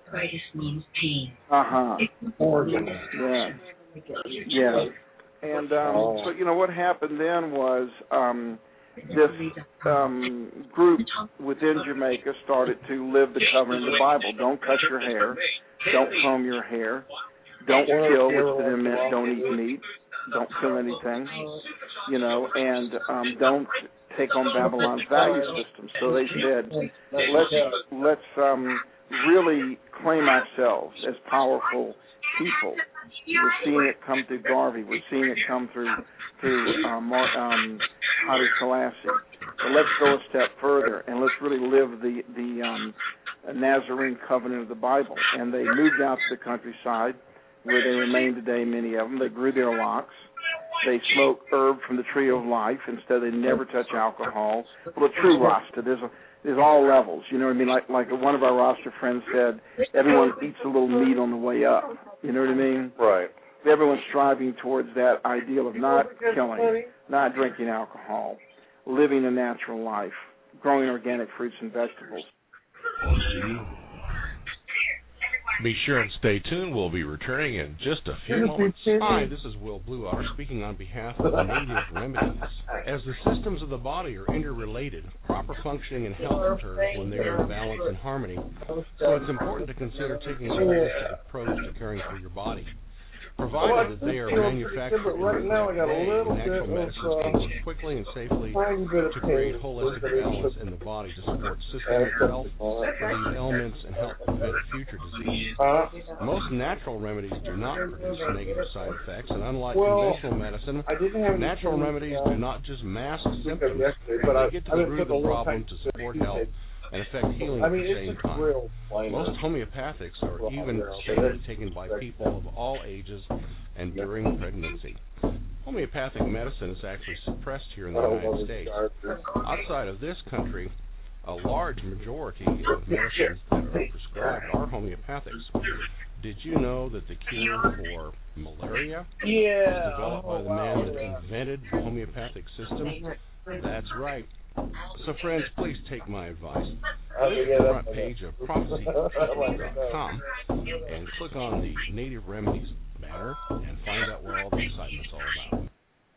Uh huh. Yeah. Yeah. And um, so you know what happened then was um, this um, group within Jamaica started to live the covenant of the Bible. Don't cut your hair. Don't comb your hair. Don't kill, which then meant don't eat meat. Don't kill anything. You know, and um, don't take on Babylon's value system. So they said, let's let's um, really claim ourselves as powerful people. We're seeing it come through Garvey. We're seeing it come through through um, um, Haile Selassie. So let's go a step further and let's really live the the um, Nazarene covenant of the Bible. And they moved out to the countryside, where they remain today. Many of them. They grew their locks. They smoke herb from the tree of life. Instead, they never touch alcohol. Well, a true Rasta, there's a, there's all levels. You know what I mean? Like like one of our Rasta friends said, everyone eats a little meat on the way up. You know what I mean? Right. Everyone's striving towards that ideal of not killing, not drinking alcohol, living a natural life, growing organic fruits and vegetables. Be sure and stay tuned. We'll be returning in just a few moments. Hi, this is Will Bluewater speaking on behalf of the Native Remedies. As the systems of the body are interrelated, proper functioning and health occurs when they are in balance and harmony. So it's important to consider taking a holistic approach to caring for your body. Provided that they are manufactured in the correct way, natural medicines can work quickly and safely to create holistic balance in the body to support systemic health, relieve ailments, and help prevent future disease. Most natural remedies do not produce negative side effects, and unlike conventional medicine, natural remedies do not just mask symptoms, they get to the root of the problem to support health and affect healing at the same time. Most homeopathics are even safely taken by people of all ages and during pregnancy. Homeopathic medicine is actually suppressed here in the United States. Outside of this country, a large majority of medicines that are prescribed are homeopathics. Did you know that the cure for malaria was developed by the man that invented the homeopathic system? That's right. So, friends, please take my advice. Visit the front page of prophecy dot com and click on the Native Remedies banner and find out what all the excitement's all about.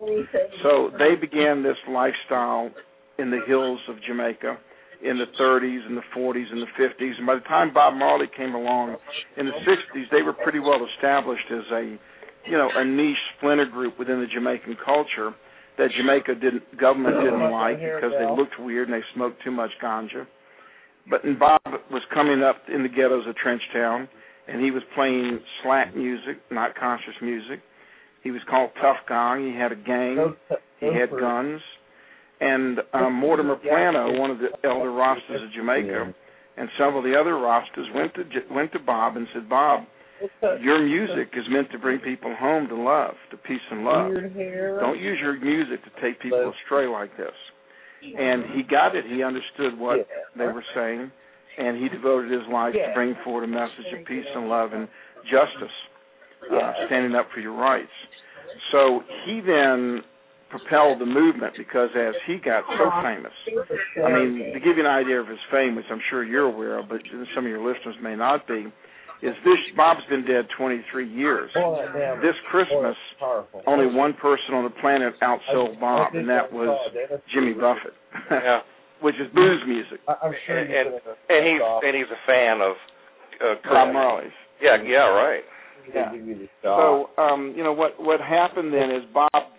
So they began this lifestyle in the hills of Jamaica in the thirties and the forties and the fifties. And by the time Bob Marley came along in the sixties, they were pretty well established as a, you know, a niche splinter group within the Jamaican culture that Jamaica didn't, government didn't like because they looked weird and they smoked too much ganja. But and Bob was coming up in the ghettos of Trenchtown, and he was playing slack music, not conscious music. He was called Tough Gong. He had a gang. He had guns. And um, Mortimer Plano, one of the elder Rastas of Jamaica, and several of the other Rastas went to went to Bob and said, Bob, your music is meant to bring people home to love, to peace and love. Don't use your music to take people astray like this. And he got it. He understood what they were saying, and he devoted his life to bring forward a message of peace and love and justice, uh, standing up for your rights. So he then propelled the movement because as he got so famous, I mean, to give you an idea of his fame, which I'm sure you're aware of, but some of your listeners may not be, is this, Bob's been dead twenty-three years. This Christmas, only one person on the planet outsold Bob, and that was Jimmy Buffett, yeah. which is blues music. I'm sure and, and, and he's and he's a fan of uh, Bob Marley's. Yeah, yeah, right. Yeah. So, um, you know, what, what happened then is Bob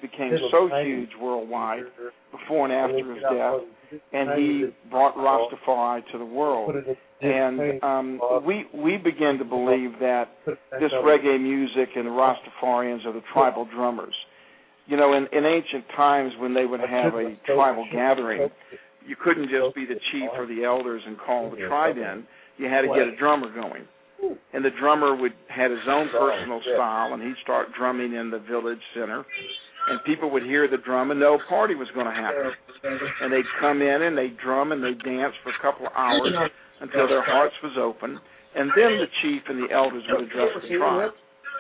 became so huge worldwide before and after his death, and he brought Rastafari to the world. And um, we we begin to believe that this reggae music and the Rastafarians are the tribal drummers. You know, in, in ancient times when they would have a tribal gathering, you couldn't just be the chief or the elders and call the tribe in. You had to get a drummer going. And the drummer would had his own personal style, and he'd start drumming in the village center. And people would hear the drum and know a party was going to happen. And they'd come in and they'd drum and they'd dance for a couple of hours until their hearts was open. And then the chief and the elders would address the tribe.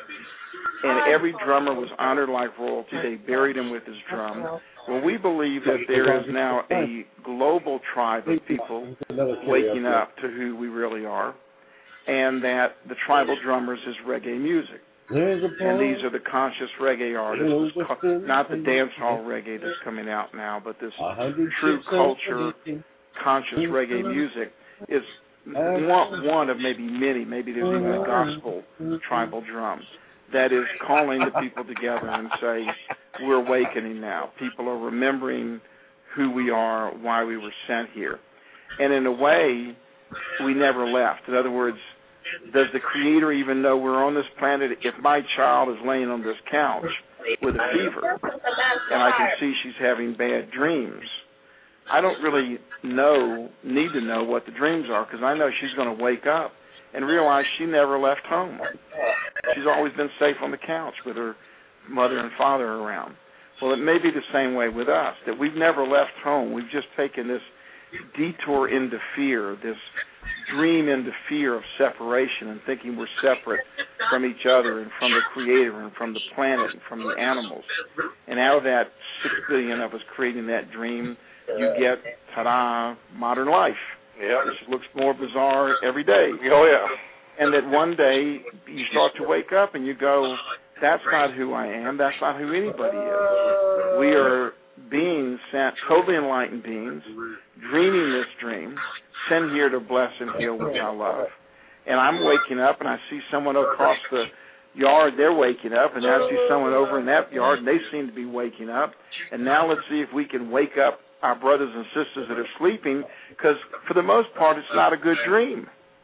And every drummer was honored like royalty. They buried him with his drum. Well, we believe that there is now a global tribe of people waking up to who we really are, and that the tribal drummers is reggae music. And these are the conscious reggae artists, not the dance hall reggae that's coming out now, but this true culture, conscious reggae music is one, one of maybe many, maybe there's even a gospel tribal drum that is calling the people together and say, we're awakening now. People are remembering who we are, why we were sent here. And in a way, we never left. In other words, does the Creator even know we're on this planet? If my child is laying on this couch with a fever and I can see she's having bad dreams, I don't really know, need to know what the dreams are, because I know she's going to wake up and realize she never left home. She's always been safe on the couch with her mother and father around. Well, it may be the same way with us, that we've never left home. We've just taken this detour into fear, this dream into fear of separation and thinking we're separate from each other and from the Creator and from the planet and from the animals. And out of that six billion of us creating that dream, you get, ta-da, modern life. Yeah. Which looks more bizarre every day. Oh, yeah. And that one day you start to wake up and you go, that's not who I am. That's not who anybody is. We are beings sent, totally enlightened beings, dreaming this dream, sent here to bless and heal, which I love. And I'm waking up and I see someone across the yard, they're waking up, and I see someone over in that yard, and they seem to be waking up. And now let's see if we can wake up our brothers and sisters that are sleeping, because for the most part, it's not a good dream.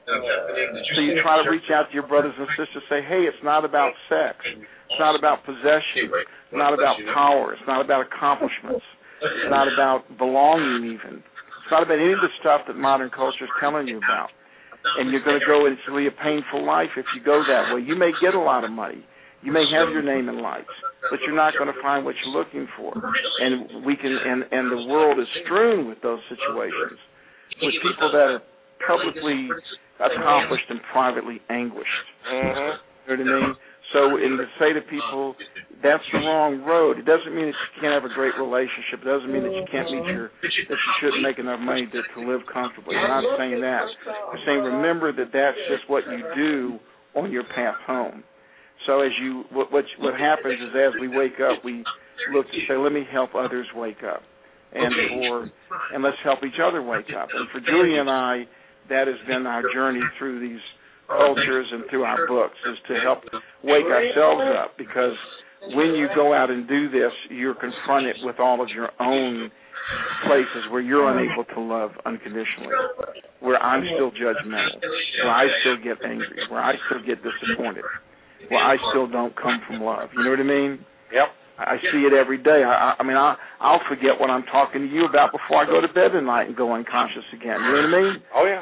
So you try to reach out to your brothers and sisters, say, hey, it's not about sex. It's not about possession. It's not about power. It's not about accomplishments. It's not about belonging even. It's not about any of the stuff that modern culture is telling you about. And you're going to go, and it's really a painful life if you go that way. You may get a lot of money. You may have your name in lights, but you're not going to find what you're looking for. And we can, and, and the world is strewn with those situations, with people that are publicly accomplished and privately anguished. Mm-hmm. You know what I mean? So, and to say to people, that's the wrong road. It doesn't mean that you can't have a great relationship. It doesn't mean that you can't meet your, that you shouldn't make enough money to, to live comfortably. I'm not saying that. I'm saying remember that that's just what you do on your path home. So as you, what, what what happens is as we wake up, we look to say, let me help others wake up, and for and let's help each other wake up. And for Julia and I, that has been our journey through these cultures and through our books, is to help wake ourselves up, because when you go out and do this, you're confronted with all of your own places where you're unable to love unconditionally, where I'm still judgmental, where I still get angry, where I still get disappointed, where I still don't come from love. You know what I mean? Yep. I see it every day. I, I mean, I, I'll forget what I'm talking to you about before I go to bed tonight and go unconscious again. You know what I mean? Oh, yeah.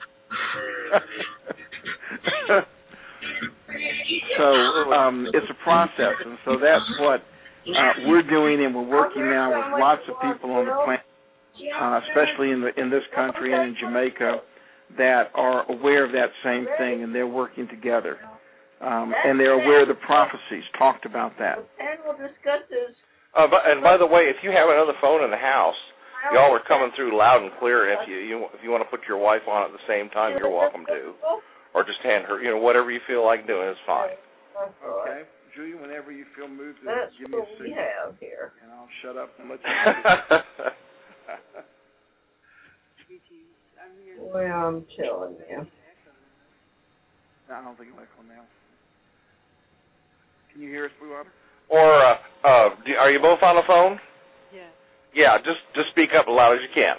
So um, it's a process, and so that's what uh, we're doing, and we're working now with lots of people on the planet, uh, especially in the in this country and in Jamaica, that are aware of that same thing, and they're working together. Um, and they're aware of the prophecies, talked about that. And we'll discuss this. Uh, but, and by the way, if you have another phone in the house, y'all are coming through loud and clear. And if you, you if you want to put your wife on at the same time, you're welcome to. Or just hand her, you know, whatever you feel like doing is fine. Okay. Julia, whenever you feel moved, That's give me a what we signal. have here. And I'll shut up and let you know. Well, I'm chilling, man. No, I don't think it's like one now. Can you hear us, Blue Water? Or uh, uh, do, are you both on the phone? Yeah. Yeah, just just speak up as loud as you can.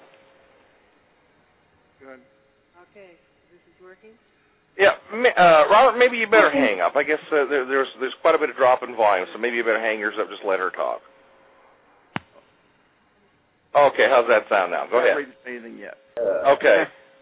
Good. Okay, this is working? Yeah, uh, Robert, maybe you better hang up. I guess uh, there, there's there's quite a bit of drop in volume, so maybe you better hang yours up. Just let her talk. Okay, how's that sound now? Go ahead. I haven't read anything yet. Okay.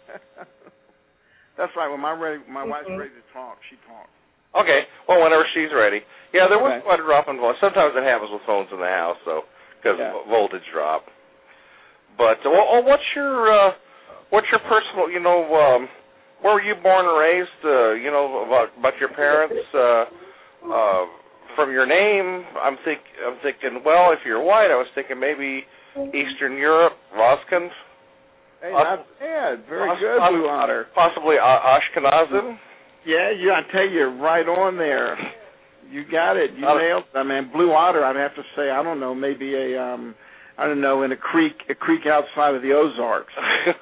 That's right. When my ready, my wife's ready to talk, she talks. Okay. Well, whenever she's ready. Yeah, there was Okay. quite a drop in volume. Sometimes it happens with phones in the house, so because Yeah. voltage drop. But uh, well, what's your uh, what's your personal? You know, um, where were you born and raised? Uh, you know about about your parents. Uh, uh, from your name, I'm think I'm thinking. Well, if you're white, I was thinking maybe Eastern Europe, Roskand. Hey, not bad. Very good, Blue Otter. Possibly uh, Ashkenazim. Yeah, you. I tell you, right on there. You got it. You Uh, nailed it. I mean, Blue Otter. I'd have to say, I don't know, maybe a, um, I don't know, in a creek, a creek outside of the Ozarks.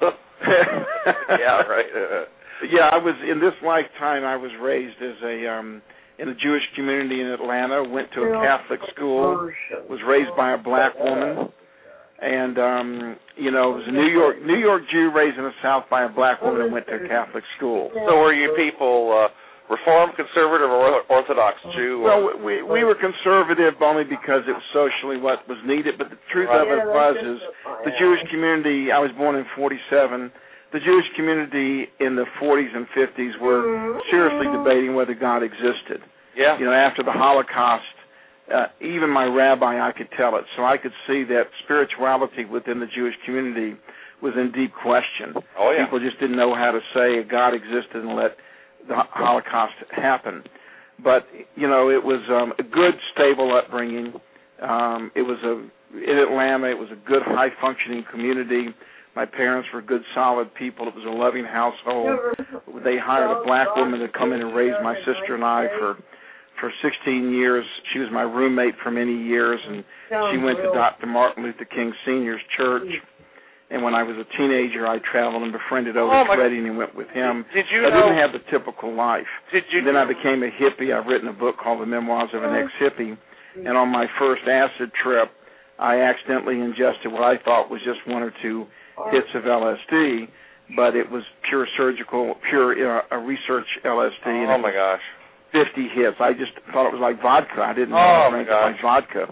Yeah, right. Uh, yeah, I was in this lifetime. I was raised as a um, in a Jewish community in Atlanta. Went to a Catholic school. Was raised by a black woman. And, um, you know, it was a New York New York Jew raised in the South by a black woman and went to a Catholic school. So were you people uh, Reformed, conservative, or Orthodox Jew? Well, we we were conservative only because it was socially what was needed. But the truth Right. of it was is the Jewish community, I was born in forty-seven, the Jewish community in the forties and fifties were seriously debating whether God existed. Yeah. You know, after the Holocaust, Uh, even my rabbi, I could tell it. So I could see that spirituality within the Jewish community was in deep question. Oh, yeah. People just didn't know how to say God existed and let the Holocaust happen. But, you know, it was um, a good, stable upbringing. Um, it was a in Atlanta. It was a good, high-functioning community. My parents were good, solid people. It was a loving household. They hired a black woman to come in and raise my sister and I for For sixteen years. She was my roommate for many years, and she went to Doctor Martin Luther King Senior's church. And when I was a teenager, I traveled and befriended Otis Oh, my- Redding and went with him. Did you I know? didn't have the typical life. Did you? Then I became a hippie. I've written a book called The Memoirs of an Ex-Hippie. And on my first acid trip, I accidentally ingested what I thought was just one or two hits of L S D, but it was pure surgical, pure uh, a research L S D. Oh, my gosh. fifty hits. I just thought it was like vodka. I didn't know Oh, I my drank it like vodka.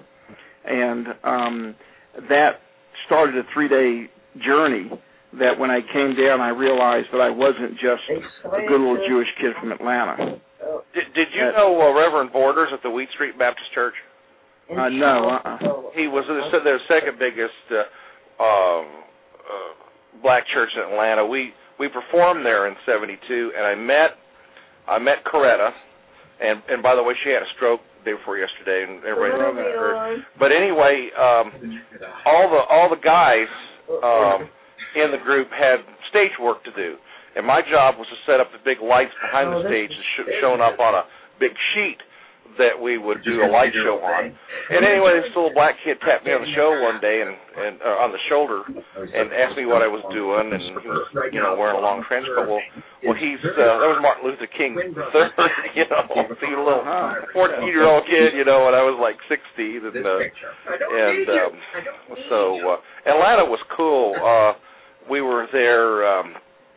And um, that started a three-day journey that when I came down, I realized that I wasn't just a good little Jewish kid from Atlanta. Did, did you know uh, Reverend Borders at the Wheat Street Baptist Church? Uh, no. Uh-uh. He was the, the second biggest uh, um, uh, black church in Atlanta. We we performed there in seventy-two, and I met I met Coretta. And and by the way, she had a stroke the day before yesterday, and everybody knows her. But anyway, um, all the all the guys um, in the group had stage work to do, and my job was to set up the big lights behind the stage, sh- shown up on a big sheet that we would do a light show on. And anyway, this little black kid tapped me on the show one day and and uh, on the shoulder and asked me what I was doing, and he was, you know, wearing a long trench coat. Well, well, he's uh, that was Martin Luther King the third, you know, see a little fourteen-year-old kid, you know, and I was like sixty, and uh, and um, so uh, Atlanta was cool. Uh, we were there. Um,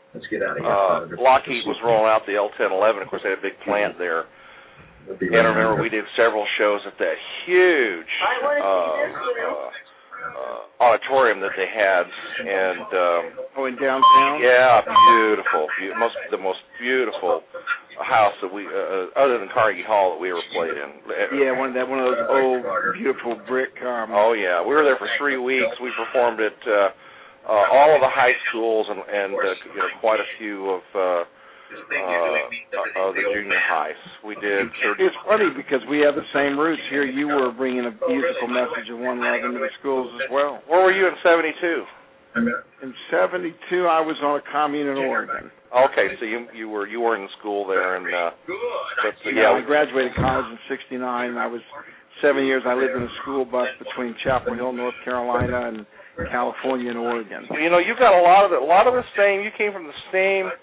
uh, Lockheed was rolling out the L ten eleven. Of course, they had a big plant there. And I remember we did several shows at that huge uh, uh, uh, auditorium that they had, and um, oh, in downtown. Yeah, beautiful, be- most the most beautiful house that we, uh, other than Carnegie Hall, that we ever played in. Yeah, one of that one of those old beautiful brick. Um, oh yeah, we were there for three weeks. We performed at uh, uh, all of the high schools and, and uh, you know, quite a few of. Uh, Uh, uh, the junior highs. We did. It's funny because we have the same roots here. You were bringing a musical message of one love into the schools as well. Where were you in seventy-two? In seventy-two, I was on a commune in Oregon. Okay, so you you were you were in school there, and uh, but, uh, yeah, yeah, I graduated college in sixty-nine. I was seven years. I lived in a school bus between Chapel Hill, North Carolina, and California and Oregon. You know, you got a lot of the, a lot of the same. You came from the same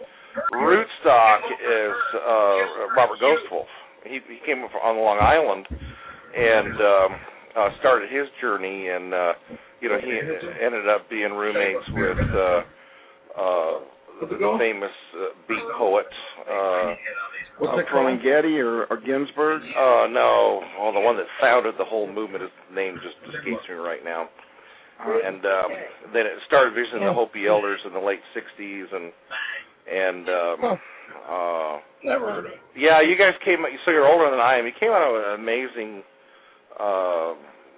rootstock as uh, Robert Ghostwolf. He, he came from on Long Island, and um, uh, started his journey, and uh, you know he ended up being roommates with uh, uh, the, the famous uh, beat poet. Uh, What's it called? Ferlinghetti or, or Ginsberg? Uh, no, well, the one that founded the whole movement, his name just escapes me right now. And um, then it started visiting the Hopi elders in the late sixties, and and um, uh, yeah, you guys came. So you're older than I am. You came out of an amazing uh,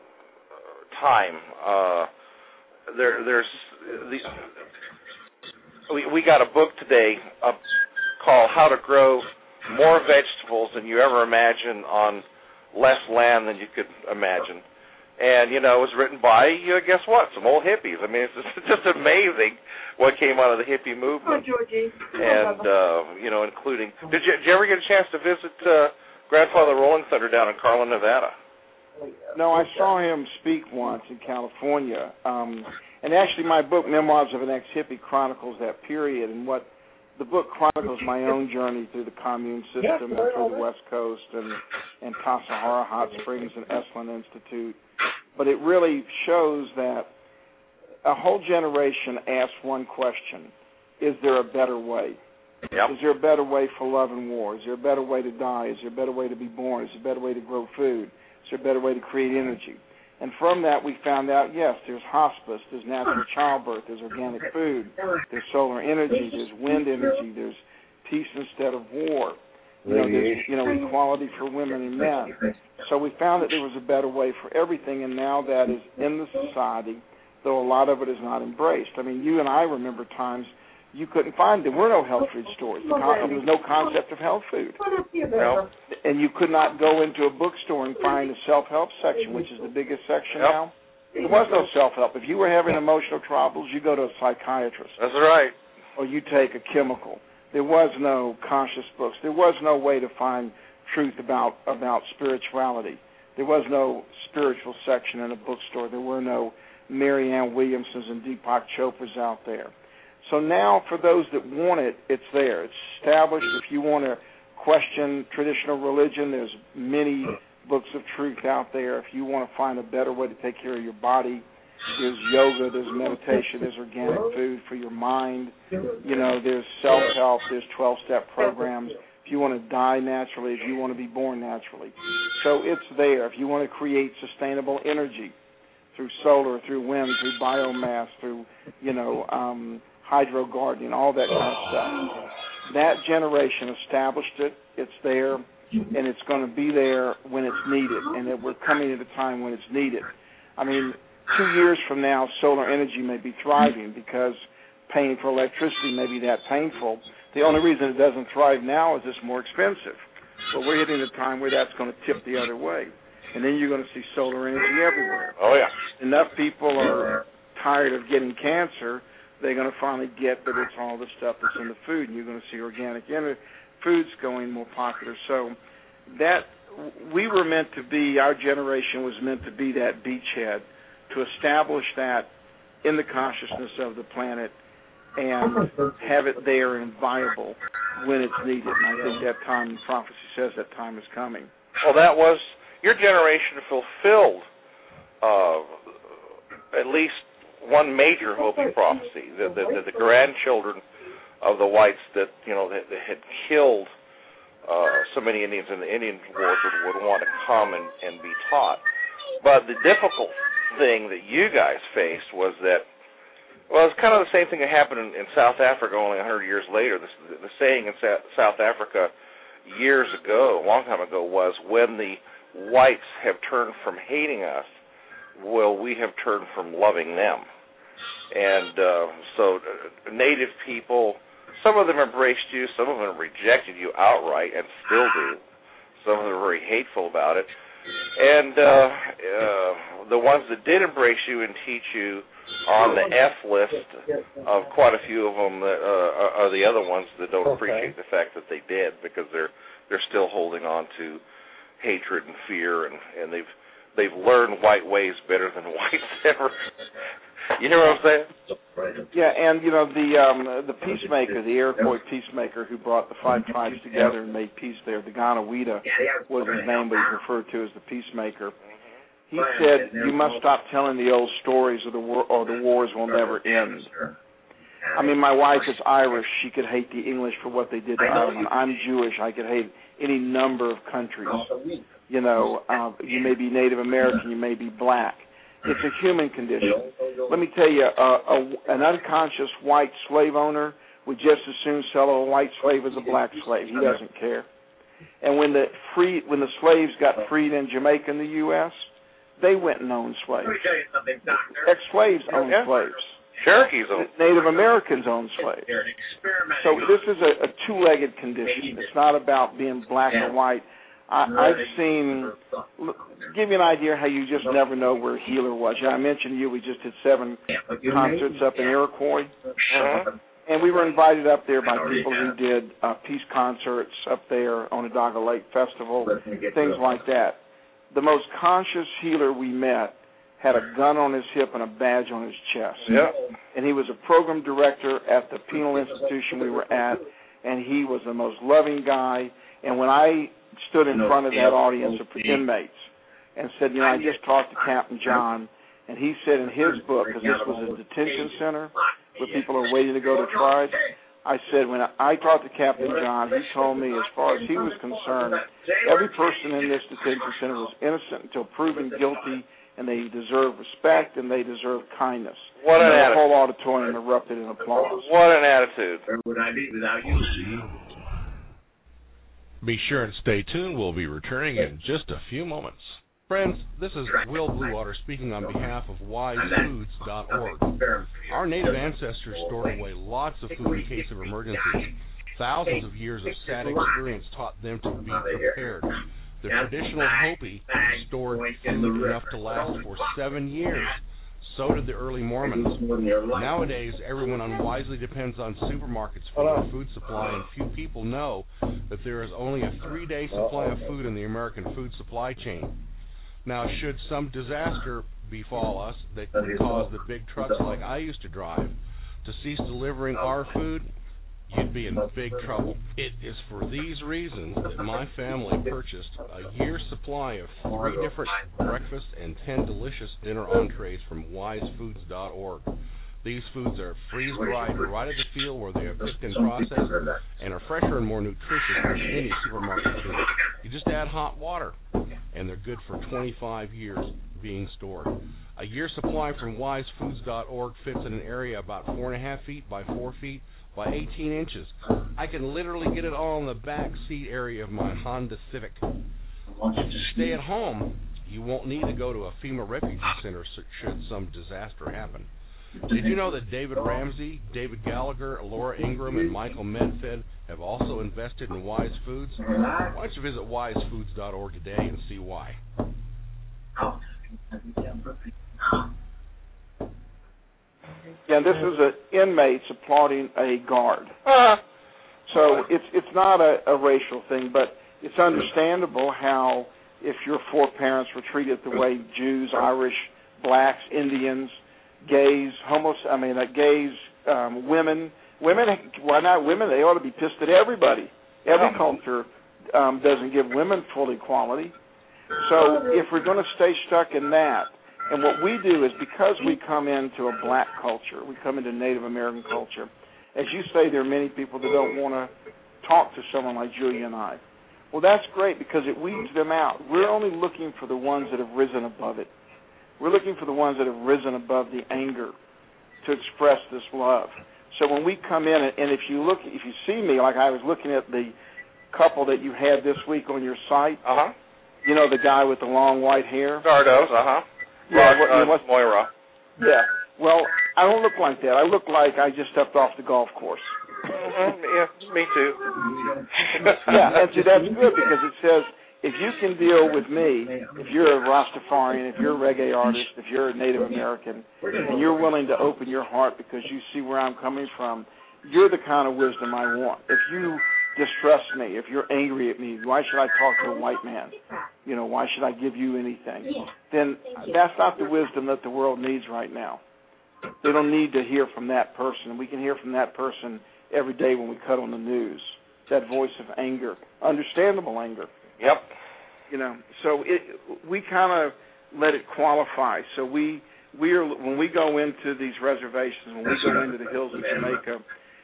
time. Uh, there, there's the, we we got a book today uh, called "How to Grow More Vegetables Than You Ever Imagined on Less Land Than You Could Imagine." And, you know, it was written by, you know, guess what, some old hippies. I mean, it's just, just amazing what came out of the hippie movement. Oh, Georgie. And, uh, you know, including, did you, did you ever get a chance to visit uh, Grandfather Rolling Thunder down in Carlin, Nevada? No, I saw him speak once in California. Um, and actually my book, Memoirs of an Ex-Hippie, chronicles that period. And what the book chronicles my own journey through the commune system and through the West Coast and, and Tasahara Hot Springs and Esalen Institute. But it really shows that a whole generation asked one question: is there a better way? Yep. Is there a better way for love and war? Is there a better way to die? Is there a better way to be born? Is there a better way to grow food? Is there a better way to create energy? And from that we found out, yes, there's hospice, there's natural childbirth, there's organic food, there's solar energy, there's wind energy, there's peace instead of war. You know, there's, you know, equality for women and men. So we found that there was a better way for everything, and now that is in the society, though a lot of it is not embraced. I mean, you and I remember times you couldn't find, there were no health food stores. There was no concept of health food. Well, and you could not go into a bookstore and find a self-help section, which is the biggest section yep. now. There was no self-help. If you were having emotional troubles, you go to a psychiatrist. That's right. Or you take a chemical. There was no conscious books. There was no way to find truth about, about spirituality. There was no spiritual section in a bookstore. There were no Marianne Williamsons and Deepak Chopras out there. So now for those that want it, it's there. It's established. If you want to question traditional religion, there's many books of truth out there. If you want to find a better way to take care of your body, there's yoga, there's meditation, there's organic food for your mind. You know, there's self-help, there's twelve-step programs. If you want to die naturally, if you want to be born naturally. So it's there. If you want to create sustainable energy through solar, through wind, through biomass, through, you know, um, hydro gardening, all that kind of stuff. That generation established it. It's there, and it's going to be there when it's needed, and that we're coming at a time when it's needed. I mean, two years from now, solar energy may be thriving because paying for electricity may be that painful. The only reason it doesn't thrive now is it's more expensive. But we're hitting a time where that's going to tip the other way. And then you're going to see solar energy everywhere. Oh, yeah. Enough people are tired of getting cancer, they're going to finally get that it's all the stuff that's in the food, and you're going to see organic ener- foods going more popular. So that we were meant to be, our generation was meant to be that beachhead, to establish that in the consciousness of the planet and have it there and viable when it's needed. And I think that time, prophecy says that time is coming. Well, that was, your generation fulfilled uh, at least one major Hopi prophecy, that the, the, the grandchildren of the whites that, you know, that, that had killed uh, so many Indians in the Indian Wars would, would want to come and, and be taught. But the difficult thing that you guys faced was that, well, it's kind of the same thing that happened in, in South Africa only one hundred years later. The, the saying in Sa- South Africa years ago, a long time ago, was when the whites have turned from hating us, well, we have turned from loving them. And uh, so uh, native people, some of them embraced you, some of them rejected you outright and still do. Some of them are very hateful about it. And uh, uh, the ones that did embrace you and teach you on the F list of quite a few of them that, uh, are the other ones that don't appreciate the fact that they did, because they're they're still holding on to hatred and fear, and, and they've they've learned white ways better than whites ever You hear what I'm saying? Yeah, and you know the um, the peacemaker, the Iroquois peacemaker, who brought the five tribes together and made peace there. The Ganawida was his name, but he's referred to as the peacemaker. He said, "You must stop telling the old stories, or the war, or the wars will never end." I mean, my wife is Irish. She could hate the English for what they did to Ireland. I'm Jewish. I could hate any number of countries. You know, uh, you may be Native American. You may be black. It's a human condition. Let me tell you, uh, a, an unconscious white slave owner would just as soon sell a white slave as a black slave. He doesn't care. And when the free, when the slaves got freed in Jamaica and the U S, they went and owned slaves. Ex-slaves owned yeah. slaves. Cherokees owned. Native Americans owned slaves. So this is a, a two-legged condition. It's not about being black or white. I, I've seen, give you an idea how you just never know where Healer was. Yeah, I mentioned to you we just did seven concerts up in Iroquois. Uh-huh. And we were invited up there by people who did uh, peace concerts up there, Onondaga Lake Festival, things like that. The most conscious healer we met had a gun on his hip and a badge on his chest. Yeah. And he was a program director at the penal institution we were at, and he was the most loving guy. And when I stood in front of that audience of inmates and said, you know, I just talked to Captain John, and he said in his book, because this was a detention center where people are waiting to go to trial, I said, when I talked to Captain John, he told me as far as he was concerned, every person in this detention center was innocent until proven guilty, and they deserve respect and they deserve kindness. What an and the attitude. whole auditorium erupted in applause. What an attitude. Where would I be without you? Be sure and stay tuned. We'll be returning in just a few moments. Friends, this is Will Bluewater speaking on behalf of wise foods dot org. Our native ancestors stored away lots of food in case of emergency. Thousands of years of sad experience taught them to be prepared. The traditional Hopi stored food enough to last for seven years. So did the early Mormons. Nowadays, everyone unwisely depends on supermarkets for their food supply, and few people know that there is only a three-day supply of food in the American food supply chain. Now, should some disaster befall us that would cause the big trucks like I used to drive to cease delivering our food, you'd be in big trouble. It is for these reasons that my family purchased a year's supply of three different breakfasts and ten delicious dinner entrees from wise foods dot org. These foods are freeze-dried right at the field where they are picked and processed and are fresher and more nutritious than any supermarket food. You just add hot water, and they're good for twenty-five years being stored. A year's supply from wise foods dot org fits in an area about four and a half feet by four feet by eighteen inches. I can literally get it all in the back seat area of my Honda Civic. If you stay at home, you won't need to go to a FEMA refugee center should some disaster happen. Did you know that David Ramsey, David Gallagher, Laura Ingram, and Michael Medfed have also invested in Wise Foods? Why don't you visit wise foods dot org today and see why? Yeah, this is an inmates applauding a guard. Uh-huh. So it's it's not a, a racial thing, but it's understandable how if your foreparents were treated the way Jews, Irish, blacks, Indians, gays, homos, I mean, uh, gays, um, women, women, why not women? They ought to be pissed at everybody. Every culture um, doesn't give women full equality. So if we're going to stay stuck in that, and what we do is because we come into a black culture, we come into Native American culture, as you say, there are many people that don't want to talk to someone like Julia and I. Well, that's great because it weeds them out. We're only looking for the ones that have risen above it. We're looking for the ones that have risen above the anger to express this love. So when we come in, and if you look, if you see me, like I was looking at the couple that you had this week on your site, uh-huh. you know, the guy with the long white hair? Zardos, uh-huh. Yeah, what, uh, what's Moira? Yeah. Well, I don't look like that. I look like I just stepped off the golf course. Mm-hmm. Yeah, me too. Yeah, and see, that's good because it says if you can deal with me, if you're a Rastafarian, if you're a reggae artist, if you're a Native American, and you're willing to open your heart because you see where I'm coming from, you're the kind of wisdom I want. If you distrust me, if you're angry at me, why should I talk to a white man? You know, why should I give you anything? Then that's not the wisdom that the world needs right now. They don't need to hear from that person. We can hear from that person every day when we cut on the news. That voice of anger, understandable anger. Yep. You know, so it, we kind of let it qualify. So we we are when we go into these reservations, when we go into the hills of Jamaica,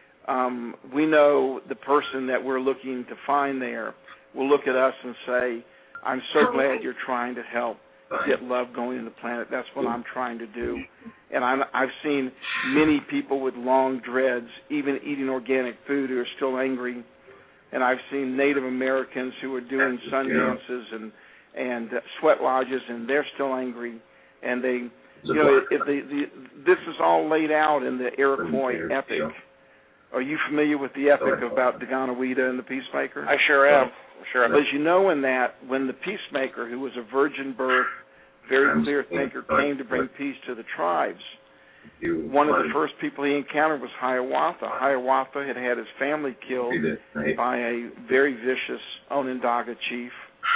um, we know the person that we're looking to find there will look at us and say, "I'm so glad you're trying to help get love going in the planet. That's what I'm trying to do." And I'm, I've seen many people with long dreads, even eating organic food, who are still angry. And I've seen Native Americans who are doing sun dances and and uh, sweat lodges, and they're still angry. And they, you know, if the, the, this is all laid out in the Iroquois epic. Are you familiar with the epic about Daganoweda and the Peacemaker? I sure am. Sure am. As you know, in that, when the Peacemaker, who was a virgin birth, very clear thinker, came to bring peace to the tribes, one of the first people he encountered was Hiawatha. Hiawatha had had his family killed by a very vicious Onondaga chief,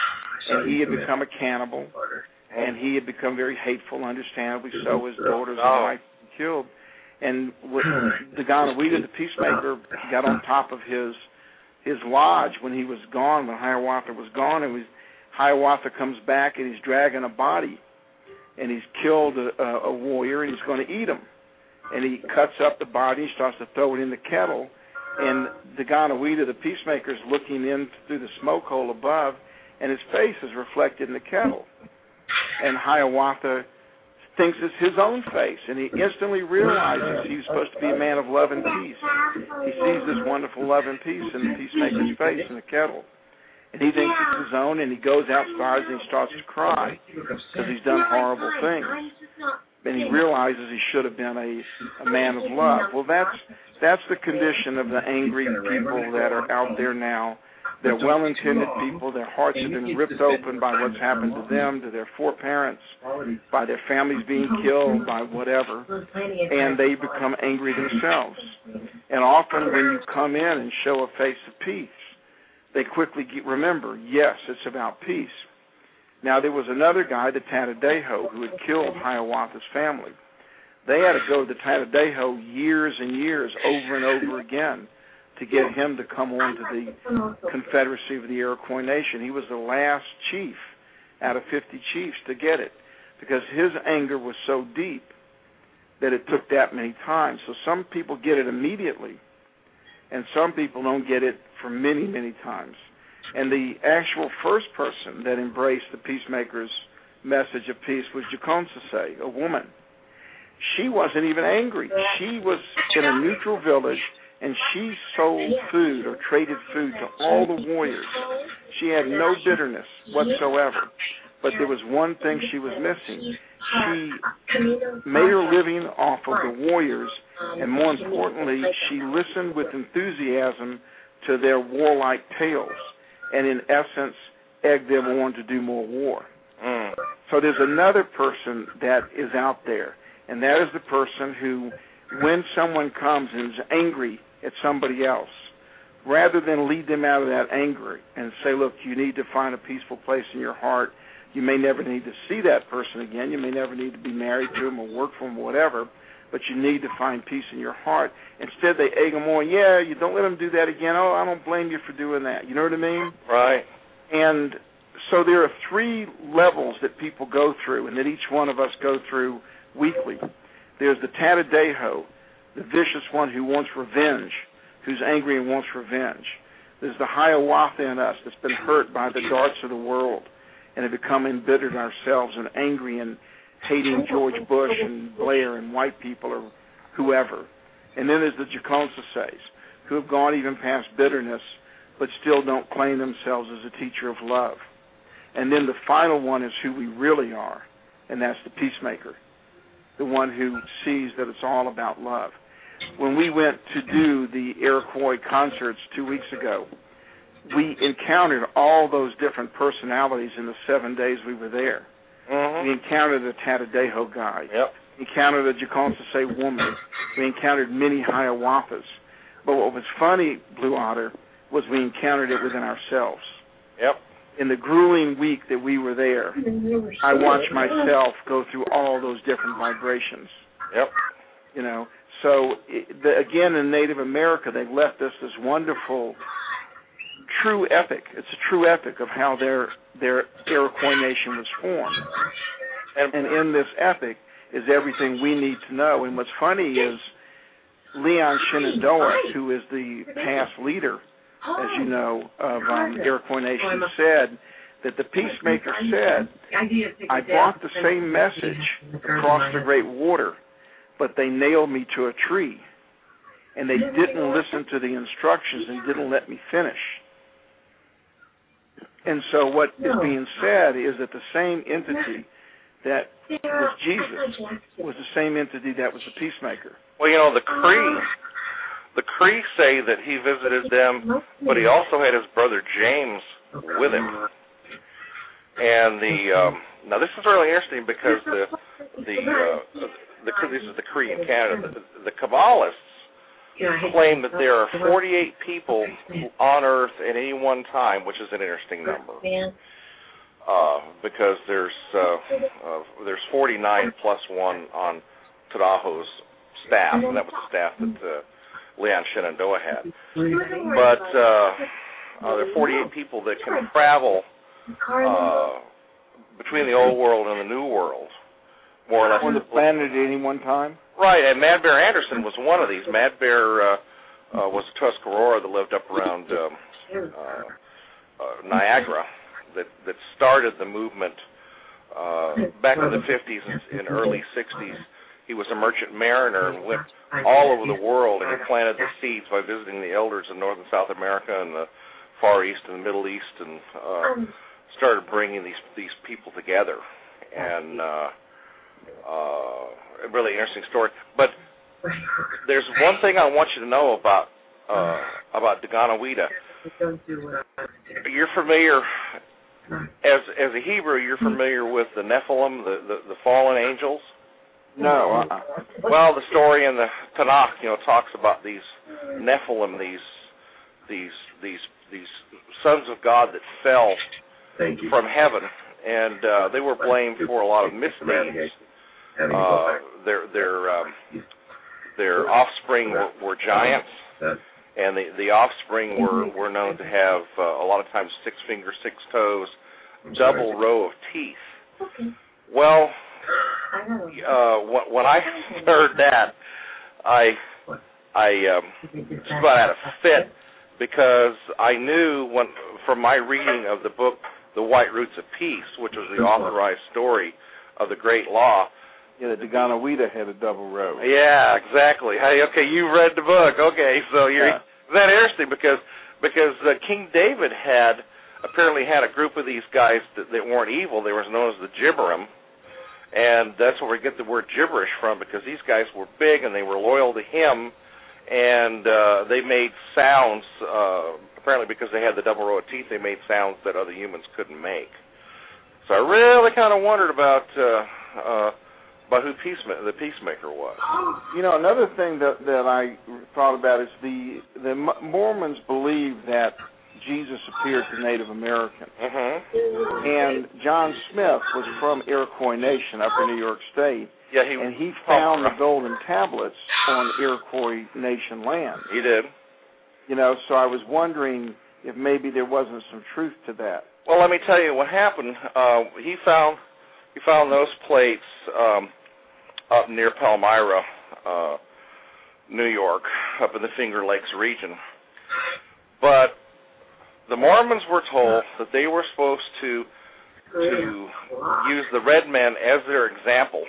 and he had become a cannibal, and he had become very hateful, understandably so. His daughters and wife were killed. And Daganoweda, the Peacemaker, got on top of his his lodge when he was gone, when Hiawatha was gone, and was, Hiawatha comes back and he's dragging a body, and he's killed a, a, a warrior, and he's going to eat him. And he cuts up the body, starts to throw it in the kettle, and Daganoweda, the Peacemaker, is looking in through the smoke hole above, and his face is reflected in the kettle. And Hiawatha thinks it's his own face, and he instantly realizes he's supposed to be a man of love and peace. He sees this wonderful love and peace in the Peacemaker's face in the kettle. And he thinks it's his own, and he goes outside and he starts to cry because he's done horrible things. And he realizes he should have been a, a man of love. Well, that's that's the condition of the angry people that are out there now. They're well-intended people. Their hearts have been ripped open by what's happened to them, to their foreparents, by their families being killed, by whatever, and they become angry themselves. And often when you come in and show a face of peace, they quickly get, remember, yes, it's about peace. Now, there was another guy, the Tatadeho, who had killed Hiawatha's family. They had to go to the Tatadeho years and years, over and over again, to get him to come on to the Confederacy of the Iroquois Nation. He was the last chief out of fifty chiefs to get it, because his anger was so deep that it took that many times. So some people get it immediately, and some people don't get it for many, many times. And the actual first person that embraced the Peacemaker's message of peace was Jaconsasay, a woman. She wasn't even angry. She was in a neutral village, and she sold food or traded food to all the warriors. She had no bitterness whatsoever, but there was one thing she was missing. She made her living off of the warriors, and more importantly, she listened with enthusiasm to their warlike tales, and in essence, egged them on to do more war. Mm. So there's another person that is out there, and that is the person who, when someone comes and is angry at somebody else, rather than lead them out of that anger and say, look, you need to find a peaceful place in your heart. You may never need to see that person again. You may never need to be married to him or work for him or whatever, but you need to find peace in your heart. Instead, they egg them on. Yeah, you don't let them do that again. Oh, I don't blame you for doing that. You know what I mean? Right. And so there are three levels that people go through and that each one of us go through weekly. There's the Tatadeho, the vicious one who wants revenge, who's angry and wants revenge. There's the Hiawatha in us that's been hurt by the darts of the world and have become embittered ourselves and angry and hating George Bush and Blair and white people or whoever. And then there's the Jaconsasays, who have gone even past bitterness but still don't claim themselves as a teacher of love. And then the final one is who we really are, and that's the peacemaker, the one who sees that it's all about love. When we went to do the Iroquois concerts two weeks ago, we encountered all those different personalities in the seven days we were there. Mm-hmm. We encountered a Tatadeho guy. Yep. We encountered a Jaconsasay woman. We encountered many Hiawathas. But what was funny, Blue Otter, was we encountered it within ourselves. Yep. In the grueling week that we were there, I watched myself go through all those different vibrations. Yep. You know, so it, the, again, in Native America, they left us this wonderful, true epic. It's a true epic of how their their Iroquois nation was formed. And, and in this epic is everything we need to know. And what's funny is Leon Shenandoah, who is the past leader, as you know, of um, Iroquois Nation, said that the peacemaker said, I brought the same message across the great water, but they nailed me to a tree, and they didn't listen to the instructions and didn't let me finish. And so what is being said is that the same entity that was Jesus was the same entity that was the peacemaker. Well, you know, the Cree, the Cree say that he visited them, but he also had his brother James with him. And the um, now this is really interesting because the the uh, the this is the Cree in Canada. The, the Kabbalists claim that there are forty-eight people on Earth at any one time, which is an interesting number. Uh, because there's uh, uh, there's forty-nine plus one on Tadaho's staff, and that was the staff that uh, Leon Shenandoah had. But uh, uh, there are forty-eight people that can travel uh, between the old world and the new world, more or less. On the planet at any one time? Right, and Mad Bear Anderson was one of these. Mad Bear uh, uh, was a Tuscarora that lived up around um, uh, uh, Niagara that, that started the movement uh, back in the fifties and, and early sixties. He was a merchant mariner and went all over the world, and he planted the seeds by visiting the elders in North and South America and the Far East and the Middle East, and uh, started bringing these these people together. And uh, uh, a really interesting story. But there's one thing I want you to know about uh, about Daganoweda. You're familiar, as as a Hebrew, you're familiar with the Nephilim, the, the, the fallen angels? No. Uh-uh. Well, the story in the Tanakh, you know, talks about these Nephilim, these these these these sons of God that fell from heaven, and uh, they were blamed for a lot of misdeeds. Uh, their their um, their offspring were, were giants, and the the offspring were, were known to have uh, a lot of times six fingers, six toes, double row of teeth. Well, uh, when I heard that, I I um, just about had a fit, because I knew when from my reading of the book The White Roots of Peace, which was the authorized story of the Great Law. Yeah, the Daganoweda had a double row. Yeah, exactly. Hey, okay, you read the book. Okay, so you're yeah. that interesting because because uh, King David had apparently had a group of these guys that, that weren't evil. They were known as the Gibberim, and that's where we get the word gibberish from, because these guys were big and they were loyal to him, and uh, they made sounds. Uh, apparently, because they had the double row of teeth, they made sounds that other humans couldn't make. So I really kind of wondered about. Uh, uh, About who peacema- the peacemaker was. You know, another thing that that I thought about is the the Mormons believe that Jesus appeared to Native Americans, mm-hmm. and John Smith was from Iroquois Nation up in New York State. Yeah, he and he found the golden tablets on Iroquois Nation land. He did. You know, so I was wondering if maybe there wasn't some truth to that. Well, let me tell you what happened. Uh, he found he found those plates. Um, up near Palmyra, uh, New York, up in the Finger Lakes region. But the Mormons were told that they were supposed to to use the red men as their example.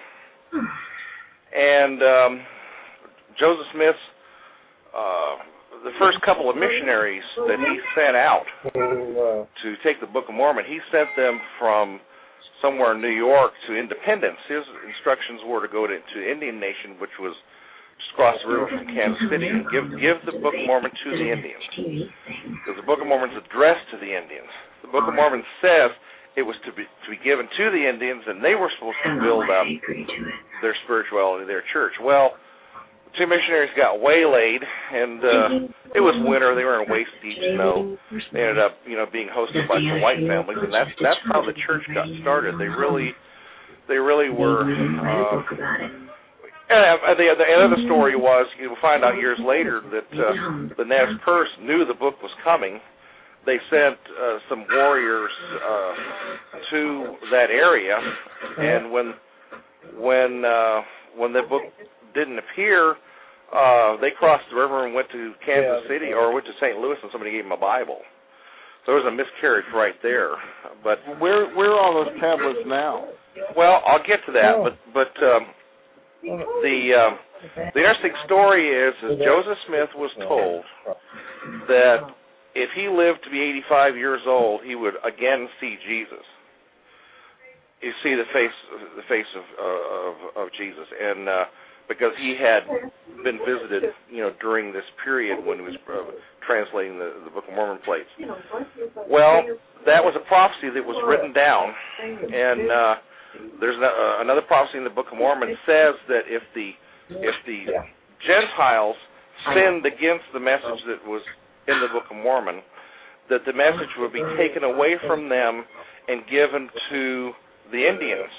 And um, Joseph Smith, uh, the first couple of missionaries that he sent out to take the Book of Mormon, he sent them from somewhere in New York to Independence. His instructions were to go to, to Indian Nation, which was just across the river from Kansas City, and give give the Book of Mormon to the Indians. Because the Book of Mormon is addressed to the Indians. The Book of Mormon says it was to be to be given to the Indians, and they were supposed to build up their spirituality, their church. Well, two missionaries got waylaid, and uh, it was winter. They were in waist-deep snow. They ended up, you know, being hosted by some white families, and that's that's how the church got started. They really, they really were, uh, And the, the other story was, you'll find out years later that uh, the Nez Perce knew the book was coming. They sent uh, some warriors uh, to that area, and when when uh, when the book didn't appear, uh, they crossed the river and went to Kansas City or went to Saint Louis, and somebody gave them a Bible. So there was a miscarriage right there. But where where are all those tablets now? Well, I'll get to that, but but um, the um, the interesting story is, is Joseph Smith was told that if he lived to be eighty-five years old, he would again see Jesus. You see the face, the face of uh, of, of Jesus, and uh, because he had been visited, you know, during this period when he was uh, translating the, the Book of Mormon plates. Well, that was a prophecy that was written down, and uh, there's a, uh, another prophecy in the Book of Mormon that says that if the if the Gentiles sinned against the message that was in the Book of Mormon, that the message would be taken away from them and given to the Indians.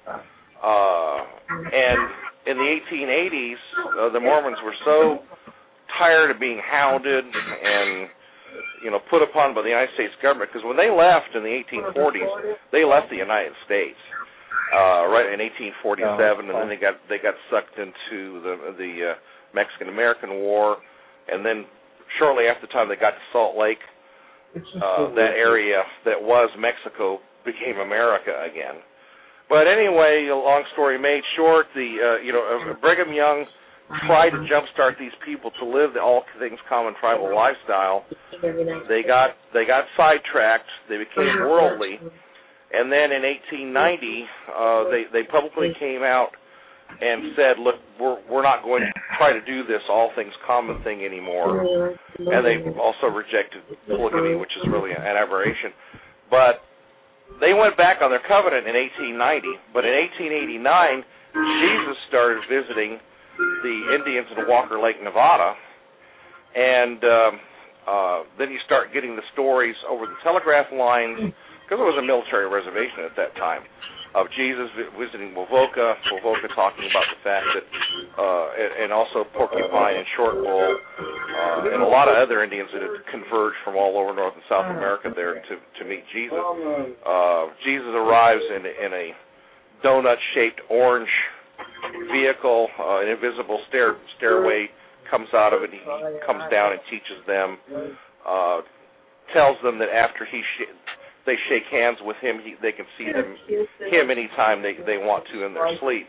Uh, and in the eighteen eighties, uh, the Mormons were so tired of being hounded and, you know, put upon by the United States government, because when they left in the eighteen forties, they left the United States uh, right in eighteen forty-seven, and then they got they got sucked into the the uh, Mexican-American War, and then shortly after the time they got to Salt Lake, uh, that area that was Mexico became America again. But anyway, a long story made short, the uh, you know uh, Brigham Young tried to jumpstart these people to live the all things common tribal lifestyle. They got they got sidetracked. They became worldly, and then in eighteen ninety, uh, they they publicly came out and said, look, we're we're not going to try to do this all things common thing anymore. And they also rejected polygamy, which is really an aberration. But they went back on their covenant in eighteen ninety. But in eighteen eighty-nine, Jesus started visiting the Indians in Walker Lake, Nevada. And um, uh, then you start getting the stories over the telegraph lines, because it was a military reservation at that time, of Jesus visiting Wovoka, Wovoka talking about the fact that, uh, and, and also Porcupine and Short Bull, uh, and a lot of other Indians that had converged from all over North and South America there to, to meet Jesus. Uh, Jesus arrives in, in a donut-shaped orange vehicle, uh, an invisible stair, stairway comes out of it, he comes down and teaches them, uh, tells them that after he sh- they shake hands with him, he, they can see them, him anytime they, they want to in their sleep.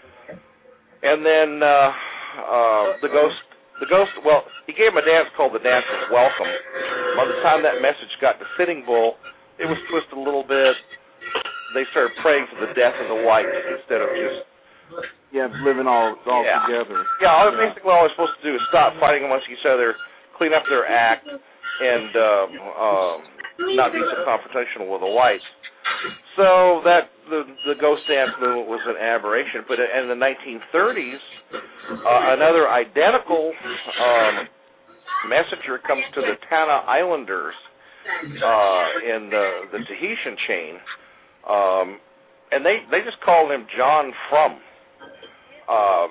And then uh, uh, the ghost, the ghost. Well, he gave him a dance called the Dance of Welcome. By the time that message got to Sitting Bull, it was twisted a little bit. They started praying for the death of the whites instead of just yeah, living all all yeah. together. Yeah, basically all they're supposed to do is stop fighting amongst each other, clean up their act, and um, um, not be so confrontational with the whites. So that the the ghost dance movement was an aberration. But in the nineteen thirties, uh, another identical um, messenger comes to the Tana Islanders uh, in the, the Tahitian chain, um, and they, they just called him John Frum. Uh,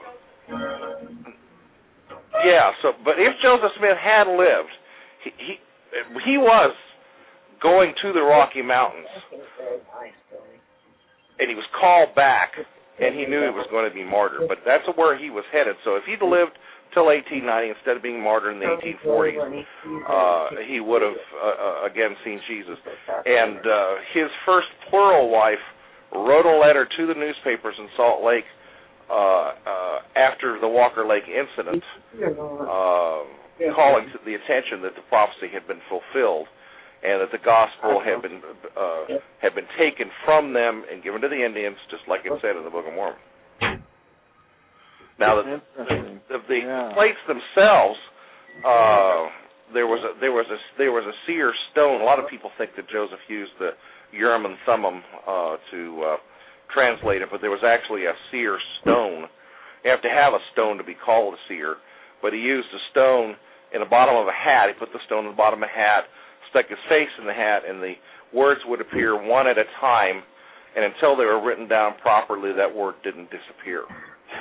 yeah. So, but if Joseph Smith had lived, he he, he was going to the Rocky Mountains, and he was called back, and he knew he was going to be martyred, but that's where he was headed. So if he'd lived till eighteen ninety instead of being martyred in the eighteen forties, uh, he would have uh, again seen Jesus. And uh, his first plural wife wrote a letter to the newspapers in Salt Lake uh, uh, after the Walker Lake incident, uh, calling to the attention that the prophecy had been fulfilled, and that the gospel had been uh, had been taken from them and given to the Indians, just like it said in the Book of Mormon. Now, the, the, the yeah. plates themselves, uh, there was a there was a there was a seer stone. A lot of people think that Joseph used the Urim and Thummim uh, to uh, translate it, but there was actually a seer stone. You have to have a stone to be called a seer, but he used a stone in the bottom of a hat. He put the stone in the bottom of a hat, stuck his face in the hat, and the words would appear one at a time, and until they were written down properly, that word didn't disappear.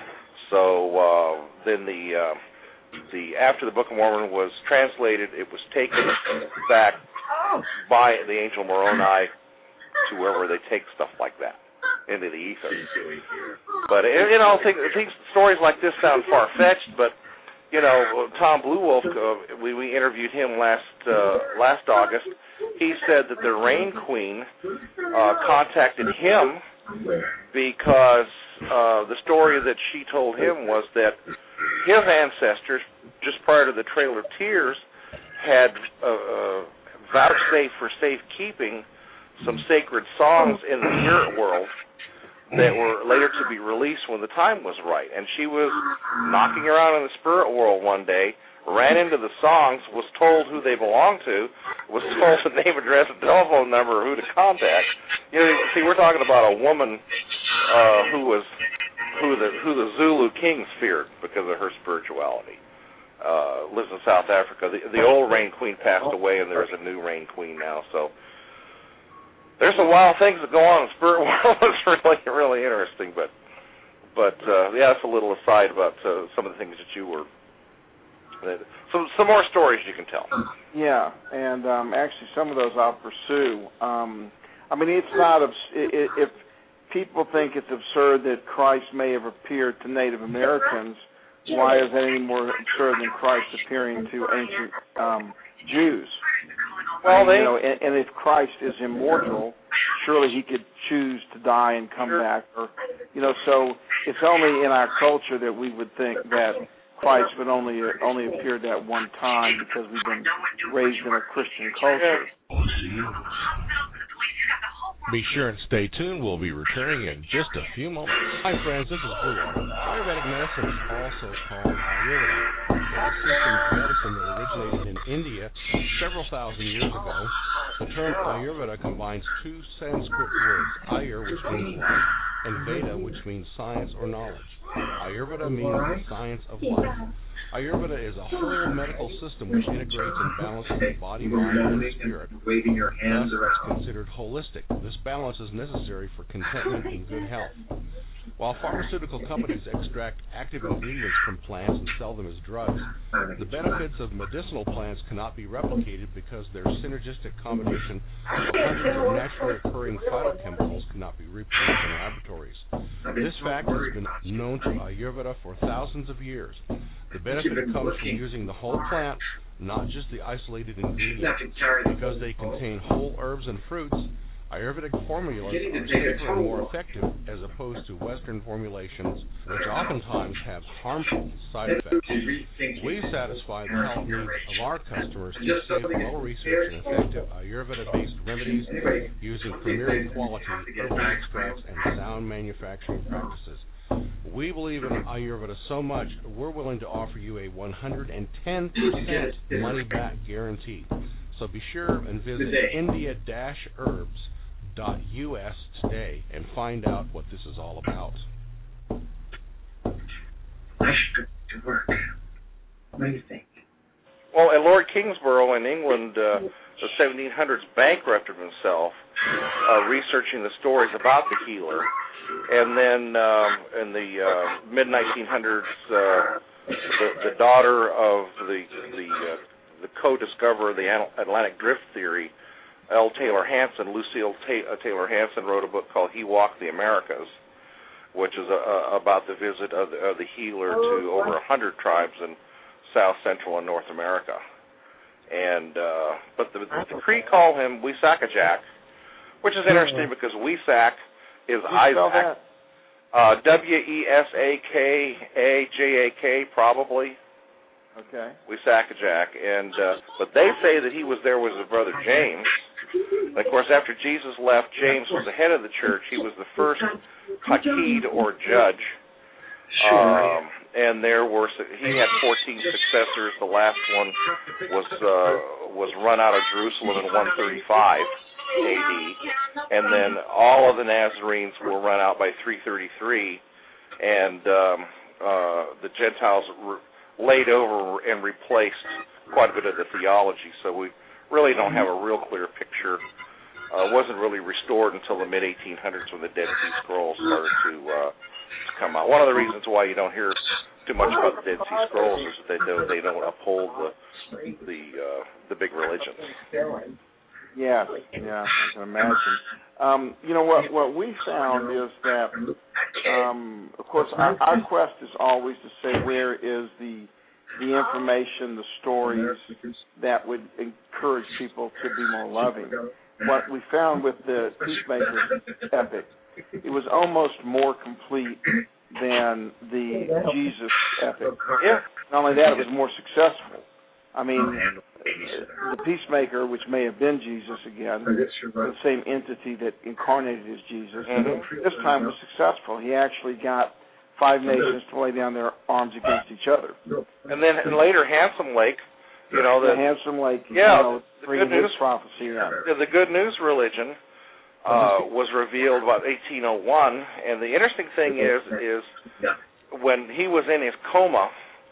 So uh, then the uh, the after the Book of Mormon was translated, it was taken back by the angel Moroni to wherever they take stuff like that into the ether. But you know, think, think stories like this sound far fetched, but you know, Tom Blue Wolf, uh, we, we interviewed him last uh, last August. He said that the Rain Queen uh, contacted him because uh, the story that she told him was that his ancestors, just prior to the Trail of Tears, had uh, uh, vouchsafed for safekeeping some sacred songs in the spirit world that were later to be released when the time was right. And she was knocking around in the spirit world one day, ran into the songs, was told who they belonged to, was told the name, address, and telephone number, who to contact. You know, see, we're talking about a woman uh, who was who the who the Zulu kings feared because of her spirituality. Uh, lives in South Africa. The, the old Rain Queen passed away, and there's a new Rain Queen now. So there's some wild things that go on in the spirit world. It's really, really interesting. But, but uh, yeah, that's a little aside about uh, some of the things that you were. Uh, some some more stories you can tell. Yeah, and um, actually, some of those I'll pursue. Um, I mean, it's not abs- it, if people think it's absurd that Christ may have appeared to Native Americans. Why is that any more absurd than Christ appearing to ancient um, Jews? Well, they, you know, and, and if Christ is immortal, surely he could choose to die and come back, or you know. So it's only in our culture that we would think that Christ would only only appear that one time because we've been raised in a Christian culture. Be sure and stay tuned. We'll be returning in just a few moments. Hi, friends. This is Blue Water. Ayurvedic medicine is also called Ayurveda. It's a system of medicine that originated in India several thousand years ago. The term Ayurveda combines two Sanskrit words, Ayur, which means life, and Veda, which means science or knowledge. Ayurveda means the science of life. Ayurveda is a whole medical system which integrates and balances the body, mind, and spirit. Thus, it's considered holistic. This balance is necessary for contentment and good health. While pharmaceutical companies extract active ingredients from plants and sell them as drugs, the benefits of medicinal plants cannot be replicated because their synergistic combination of hundreds of naturally occurring phytochemicals cannot be reproduced in laboratories. This fact has been known to Ayurveda for thousands of years. The benefit comes from using the whole plant, not just the isolated ingredients. Because they contain whole herbs and fruits, Ayurvedic formulas are safer and more effective as opposed to Western formulations, which oftentimes have harmful side effects. We satisfy the health needs of our customers through safe, well-researched, and effective Ayurveda-based remedies using premier quality herbal extracts and sound manufacturing practices. We believe in Ayurveda so much, we're willing to offer you a one hundred ten percent money-back guarantee. So be sure and visit india dash herbs dot U S today and find out what this is all about. I should go to work. What do you think? Well, and Lord Kingsborough in England, uh, the seventeen hundreds, bankrupted himself uh, researching the stories about the healer. And then um, in the uh, mid nineteen hundreds, uh, the, the daughter of the the, uh, the co-discoverer of the Atlantic Drift Theory, L. Taylor Hanson, Lucille Ta- Taylor Hanson, wrote a book called He Walked the Americas, which is a, a, about the visit of the, of the healer to over a hundred tribes in South Central and North America. And uh, but the, the Cree call him Wesackajak, which is interesting because Wesak is Isaac, uh, W E S A K A J A K, probably. Okay. Wesackajak, and uh, but they say that he was there with his brother James. And of course, after Jesus left, James was the head of the church. He was the first Hakeed or judge, um, and there were he had fourteen successors. The last one was uh, was run out of Jerusalem in one thirty-five A D, and then all of the Nazarenes were run out by three thirty-three, and um, uh, the Gentiles were laid over and replaced quite a bit of the theology, so we really don't have a real clear picture. Uh, it wasn't really restored until the mid eighteen hundreds when the Dead Sea Scrolls started to uh, to come out. One of the reasons why you don't hear too much about the Dead Sea Scrolls is that they don't, they don't uphold the the uh, the big religions. Yes, yeah, I can imagine. Um, you know what? What we found is that, um, of course, our, our quest is always to say where is the the information, the stories that would encourage people to be more loving. What we found with the Peacemaker epic, it was almost more complete than the Jesus epic. Yeah. Not only that, it was more successful. I mean, the Peacemaker, which may have been Jesus again, the same entity that incarnated as Jesus, mm-hmm. this time was successful. He actually got five nations to lay down their arms against each other. And then and later, Handsome Lake, you know, the, the Handsome Lake, yeah, you know, the good news prophecy. Yeah. The Good News religion uh, was revealed about eighteen oh one, and the interesting thing is, is when he was in his coma,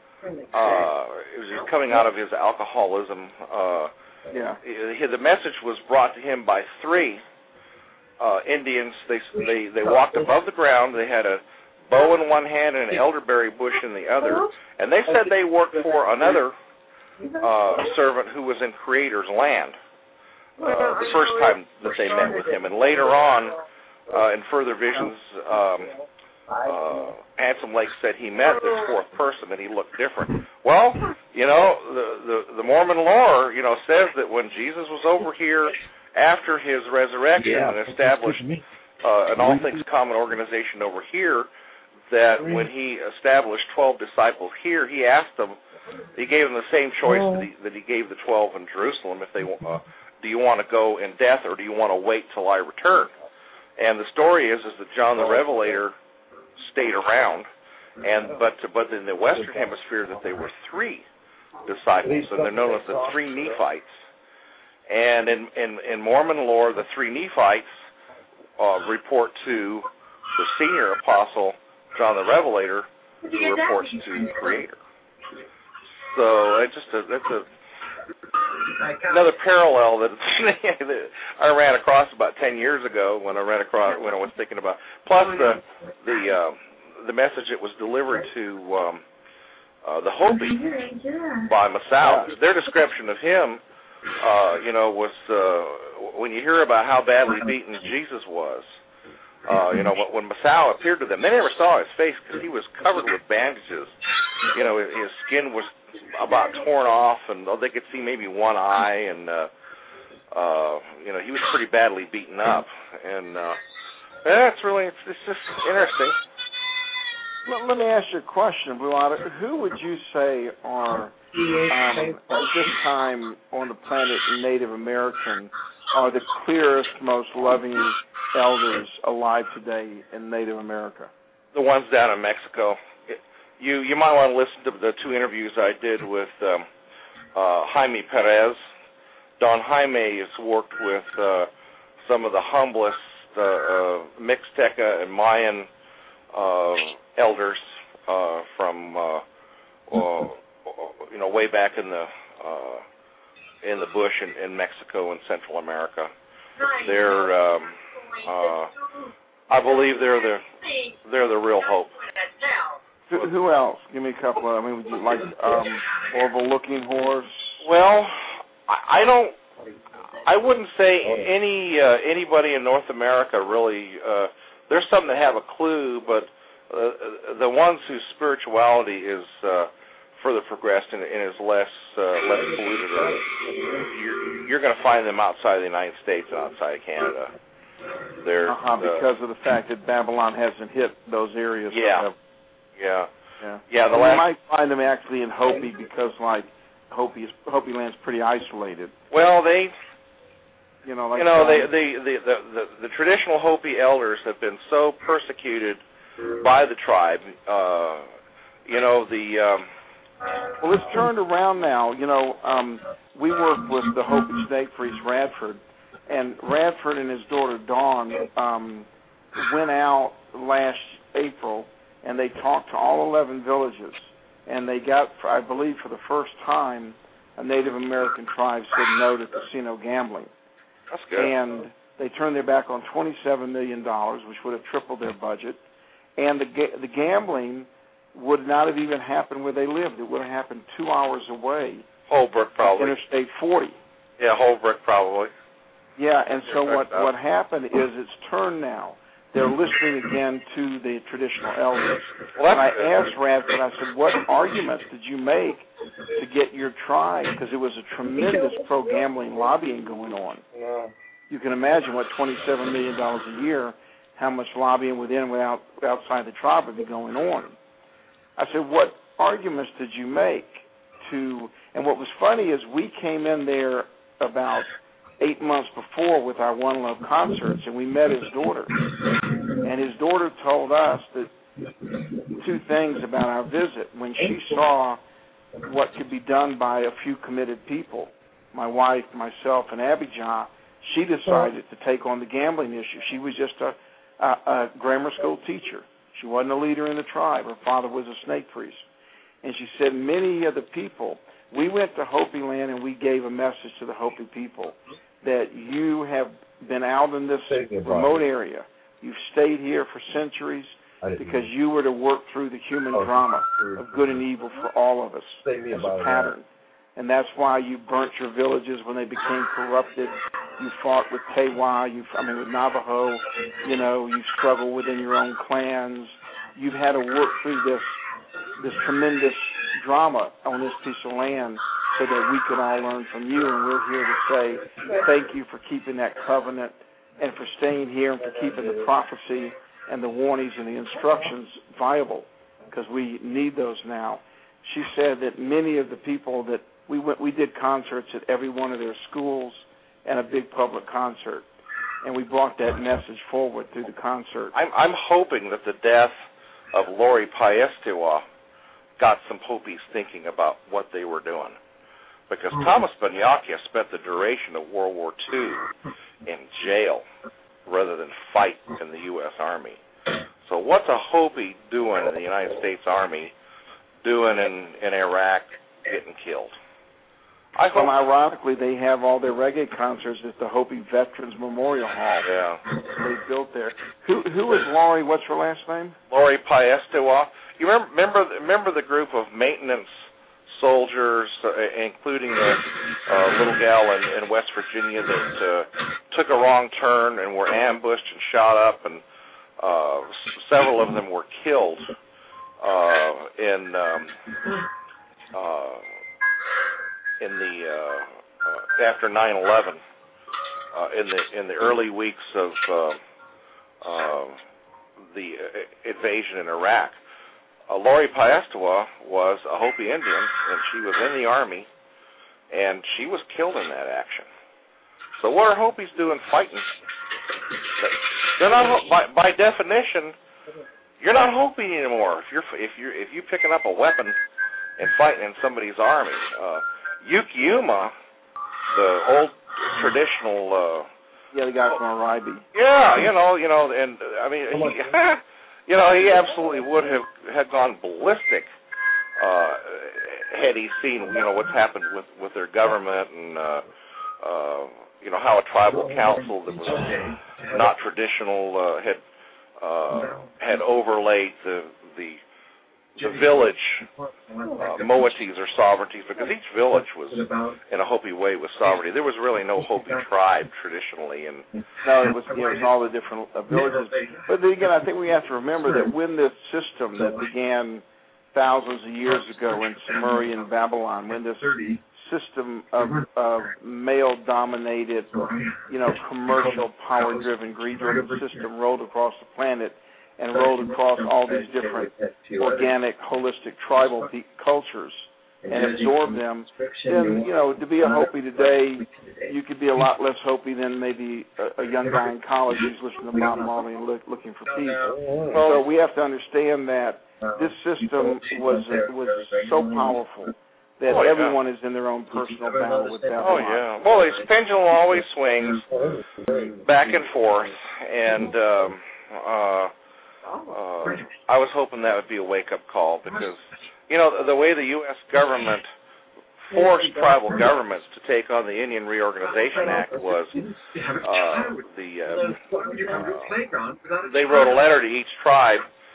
uh, he was coming out of his alcoholism. Uh, yeah. He, the message was brought to him by three uh, Indians. They they they walked above the ground. They had a bow in one hand and an elderberry bush in the other, and they said they worked for another uh, servant who was in Creator's land uh, the first time that they met with him. And later on, uh, in further visions, um, uh, Handsome Lake said he met this fourth person and he looked different. Well, you know, the, the, the Mormon lore, you know, says that when Jesus was over here after his resurrection Yeah. and established uh, an all things common organization over here, that when he established twelve disciples here, he asked them, he gave them the same choice that he, that he gave the twelve in Jerusalem. If they, uh, do you want to go in death or do you want to wait till I return? And the story is, is that John the Revelator stayed around, and but but in the Western Hemisphere that they were three disciples, and they're known as the three Nephites. And in in, in Mormon lore, the three Nephites uh, report to the senior apostle John the Revelator, who reports to the Creator. So it's just a, that's a another parallel that, that I ran across about ten years ago when I ran across when I was thinking about. Plus the the uh, the message that was delivered to um, uh, the Hopi by Masao. Their description of him, uh, you know, was uh, when you hear about how badly beaten Jesus was. Uh, you know, when Masao appeared to them, they never saw his face because he was covered with bandages. You know, his skin was about torn off, and they could see maybe one eye, and uh, uh, you know, he was pretty badly beaten up. And uh, yeah, it's really, it's, it's just interesting. Let, let me ask you a question, Blue Otter. Who would you say are, um, at this time on the planet, Native American, are the clearest, most loving elders alive today in Native America? The ones down in Mexico. You you might want to listen to the two interviews I did with um, uh, Jaime Perez. Don Jaime has worked with uh, some of the humblest uh, uh, Mixteca and Mayan uh, elders uh, from uh, uh, you know way back in the uh, in the bush in, in Mexico and Central America. They're um, uh, I believe they're the they're the real hope. Who, who else? Give me a couple of. I mean, would you like um, Orville Looking Horse? Well, I, I don't. I wouldn't say any uh, anybody in North America really. Uh, there's some that have a clue, but uh, the ones whose spirituality is uh, further progressed and, and is less uh, less polluted, are, you're, you're going to find them outside the United States and outside of Canada. They're uh-huh, because uh, of the fact that Babylon hasn't hit those areas. Yeah. Have, Yeah, yeah, yeah. The you last, might find them actually in Hopi because, like, Hopi is Hopi land's pretty isolated. Well, they, you know, like you know, um, the, the, the the the the traditional Hopi elders have been so persecuted by the tribe. Uh, you know, the. Um, well, it's turned around now. You know, um, we work with the Hopi Snake Priest Radford, and Radford and his daughter Dawn um, went out last April. And they talked to all eleven villages, and they got, I believe, for the first time, a Native American tribe said no to casino gambling. That's good. And they turned their back on twenty-seven million dollars, which would have tripled their budget. and the ga- the gambling would not have even happened where they lived. It would have happened two hours away. Holbrook, probably. Interstate forty. Yeah, Holbrook, probably. Yeah, and so what, what happened is it's turned now. They're listening again to the traditional elders. Well, and I asked Radford, I said, what arguments did you make to get your tribe? Because it was a tremendous pro-gambling lobbying going on. Yeah. You can imagine what twenty-seven million dollars a year, how much lobbying within and without, outside the tribe would be going on. I said, what arguments did you make to, and what was funny is we came in there about eight months before with our One Love concerts, and we met his daughter. And his daughter told us that two things about our visit. When she saw what could be done by a few committed people, my wife, myself, and Abijah, she decided to take on the gambling issue. She was just a, a, a grammar school teacher. She wasn't a leader in the tribe. Her father was a snake priest. And she said many of the people, we went to Hopi land and we gave a message to the Hopi people that you have been out in this remote area. You've stayed here for centuries because you were to work through the human drama of good and evil for all of us as a pattern. And that's why you burnt your villages when they became corrupted. You fought with Tewa, you I mean with Navajo, you know, you've struggled within your own clans. You've had to work through this this tremendous drama on this piece of land so that we could all learn from you, and we're here to say thank you for keeping that covenant and for staying here and for keeping the prophecy and the warnings and the instructions viable, because we need those now. She said that many of the people that we went, we did concerts at every one of their schools and a big public concert, and we brought that message forward through the concert. I'm, I'm hoping that the death of Lori Paestiwa got some Hopis thinking about what they were doing, because Thomas Banyakia spent the duration of World War Two in jail rather than fight in the U S Army. So what's a Hopi doing in the United States Army, doing in, in Iraq, getting killed? I well, ironically, they have all their reggae concerts at the Hopi Veterans Memorial Hall. Yeah. They built there. Who who is Lori? What's her last name? Lori Paestiwa. You remember remember remember the group of maintenance soldiers, uh, including a uh, little gal in, in West Virginia that uh, took a wrong turn and were ambushed and shot up, and uh, s- several of them were killed uh, in um, uh, in the uh, uh, after nine eleven, uh, in the in the early weeks of uh, uh, the uh, invasion in Iraq. Uh, Lori Paestiwa was a Hopi Indian, and she was in the Army, and she was killed in that action. So what are Hopis doing fighting? They're not by, by definition. You're not Hopi anymore if you're if you're if you're picking up a weapon and fighting in somebody's army. Uh, Ukiuma, the old traditional. Uh, yeah, the guy from Aribe. Yeah, you know, you know, and I mean. He, You know, he absolutely would have had gone ballistic uh, had he seen, you know, what's happened with, with their government and, uh, uh, you know, how a tribal council that was not traditional uh, had uh, had overlaid the the, the village uh, moieties or sovereignties, because each village was, in a Hopi way, was sovereignty. There was really no Hopi tribe traditionally. And no, it was, it was all the different uh, villages. But then again, I think we have to remember that when this system that began thousands of years ago in Sumerian Babylon, when this system of, of male-dominated, you know, commercial, power-driven, greed-driven system rolled across the planet, and rolled across all these different organic, holistic, tribal cultures and absorbed them, then, you know, to be a Hopi today, you could be a lot less Hopi than maybe a, a young guy in college who's listening to Bob Marley and look, looking for peace. So we have to understand that this system was was so powerful that oh, yeah. everyone is in their own personal battle with Babylon. Oh, yeah. Well, this pendulum always swings back and forth, and um, uh, Uh, I was hoping that would be a wake-up call, because, you know, the, the way the U S government forced tribal governments to take on the Indian Reorganization Act was uh, the uh, uh, they wrote a letter to each tribe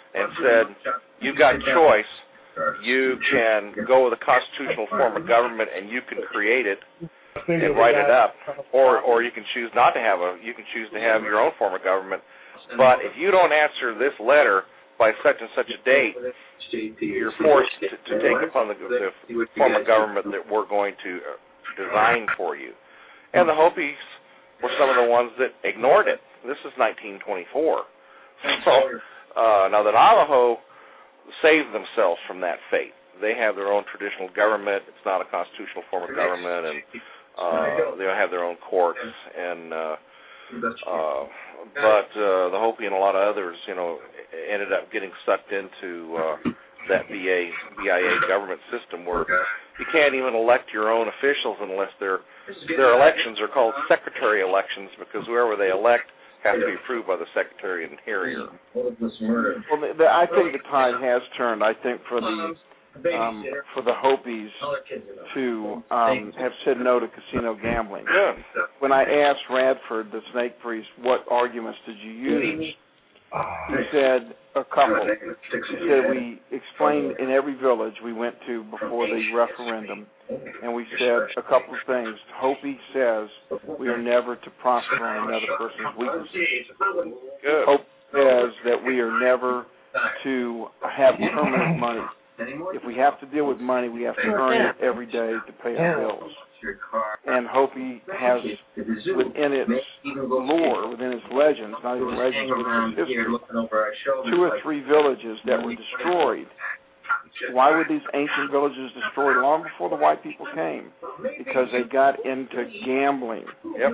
and said, you've got choice. You can go with a constitutional form of government and you can create it and write it up, or or you can choose not to have a, you can choose to have your own form of government. But if you don't answer this letter by such and such a date, you're forced to, to take upon the, the form of government that we're going to design for you. And the Hopis were some of the ones that ignored it. This is nineteen twenty-four. So uh, now the Navajo saved themselves from that fate. They have their own traditional government. It's not a constitutional form of government, and uh, they have their own courts. And uh, uh, but uh, the Hopi and a lot of others, you know, ended up getting sucked into uh, that B A B I A government system where you can't even elect your own officials unless their their elections are called secretary elections, because whoever they elect has to be approved by the Secretary of Interior. Well, the, the, I think the tide has turned. I think for the um, for the Hopis to um, have said no to casino gambling. Yeah. When I asked Radford, the snake priest, what arguments did you use, he said a couple. He said we explained in every village we went to before the referendum, and we said a couple of things. Hopi says we are never to prosper on another person's weaknesses. Good. Hope says that we are never to have permanent money. If we have to deal with money, we have to earn it every day to pay our bills. And Hopi has within its lore, within its legends, not even legends, within its history, two or three villages that were destroyed. Why were these ancient villages destroyed long before the white people came? Because they got into gambling. Yep.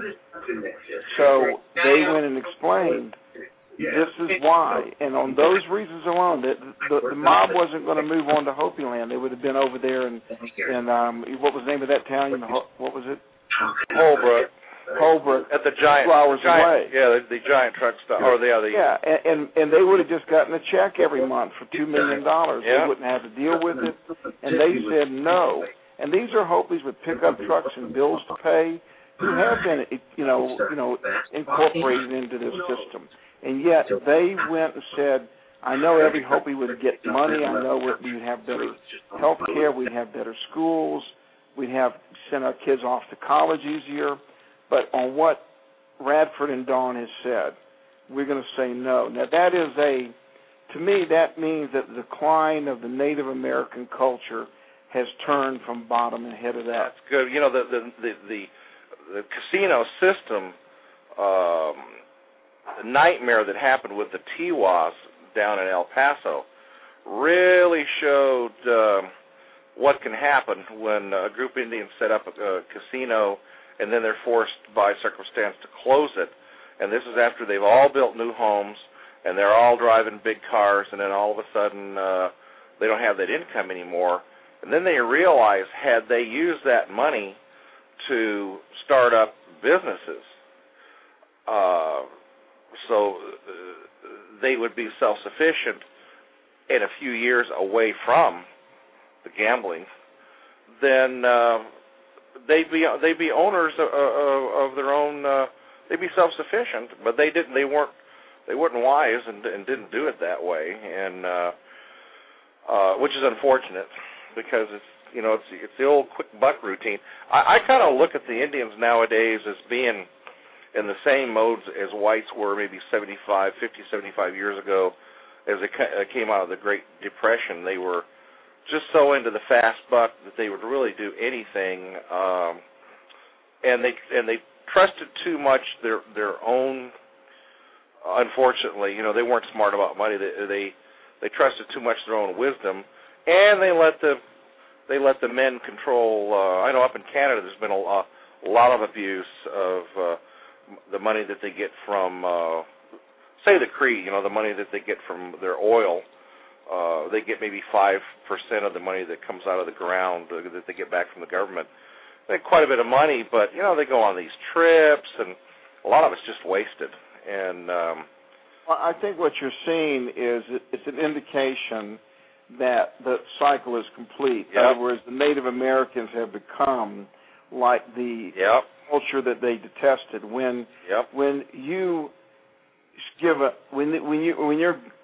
So they went and explained, this is why. And on those reasons alone, the, the, the mob wasn't going to move on to Hopi land. They would have been over there in, in um, what was the name of that town? What was it? Holbrook. Holbrook. At the giant, two hours giant, away. Yeah, the, the giant truck stop. Or the other. Yeah, and, and and they would have just gotten a check every month for two million dollars. Yeah. They wouldn't have to deal with it. And they said no. And these are Hopis with pickup trucks and bills to pay who have been, you know, you know, incorporated into this system. And yet they went and said, I know every Hopi would get money. I know we'd have better health care. We'd have better schools. We'd have send our kids off to college easier. But on what Radford and Dawn has said, we're going to say no. Now, that is a, to me, that means that the decline of the Native American culture has turned from bottom and head of that. That's good. You know, the the the, the, the casino system, um, the nightmare that happened with the Tiwas down in El Paso really showed uh, what can happen when a group of Indians set up a, a casino and then they're forced by circumstance to close it. And this is after they've all built new homes and they're all driving big cars, and then all of a sudden uh, they don't have that income anymore. And then they realize, had they used that money to start up businesses, uh, so uh, they would be self-sufficient in a few years away from the gambling, then uh, they'd be they'd be owners of, of, of their own. Uh, they'd be self-sufficient, but they didn't. They weren't. They weren't wise and, and didn't do it that way, and uh, uh, which is unfortunate because it's you know it's it's the old quick buck routine. I, I kind of look at the Indians nowadays as being in the same modes as whites were maybe seventy-five, fifty, seventy-five years ago, as they came out of the Great Depression. They were just so into the fast buck that they would really do anything, um, and they and they trusted too much their their own. Unfortunately, you know, they weren't smart about money. They they, they trusted too much their own wisdom, and they let the they let the men control. Uh, I know up in Canada, there's been a, a lot of abuse of uh, the money that they get from, uh, say, the Cree. You know, the money that they get from their oil. Uh, they get maybe five percent of the money that comes out of the ground uh, that they get back from the government. They get quite a bit of money, but you know, they go on these trips, and a lot of it's just wasted. And um, well, I think what you're seeing is it's an indication that the cycle is complete. Yep. In other words, the Native Americans have become like the yep. culture that they detested. When yep. when you give a when when you when you're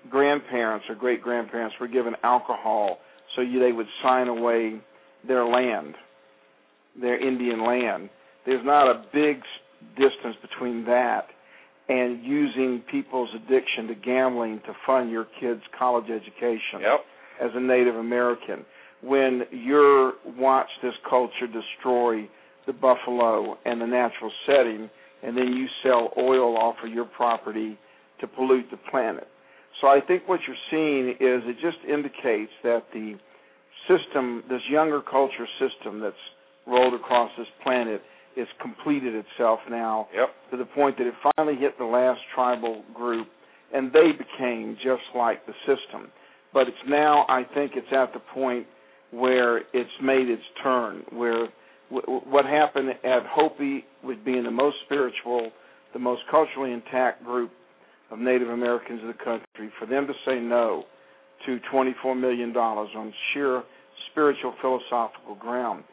grandparents or great-grandparents were given alcohol so you, they would sign away their land, their Indian land. There's not a big distance between that and using people's addiction to gambling to fund your kids' college education yep. as a Native American. When you watch this culture destroy the buffalo and the natural setting, and then you sell oil off of your property to pollute the planet. So I think what you're seeing is it just indicates that the system, this younger culture system that's rolled across this planet, is completed itself now yep. to the point that it finally hit the last tribal group, and they became just like the system. But it's now, I think it's at the point where it's made its turn, where w- what happened at Hopi with being the most spiritual, the most culturally intact group of Native Americans in the country, for them to say no to twenty-four million dollars on sheer spiritual, philosophical ground.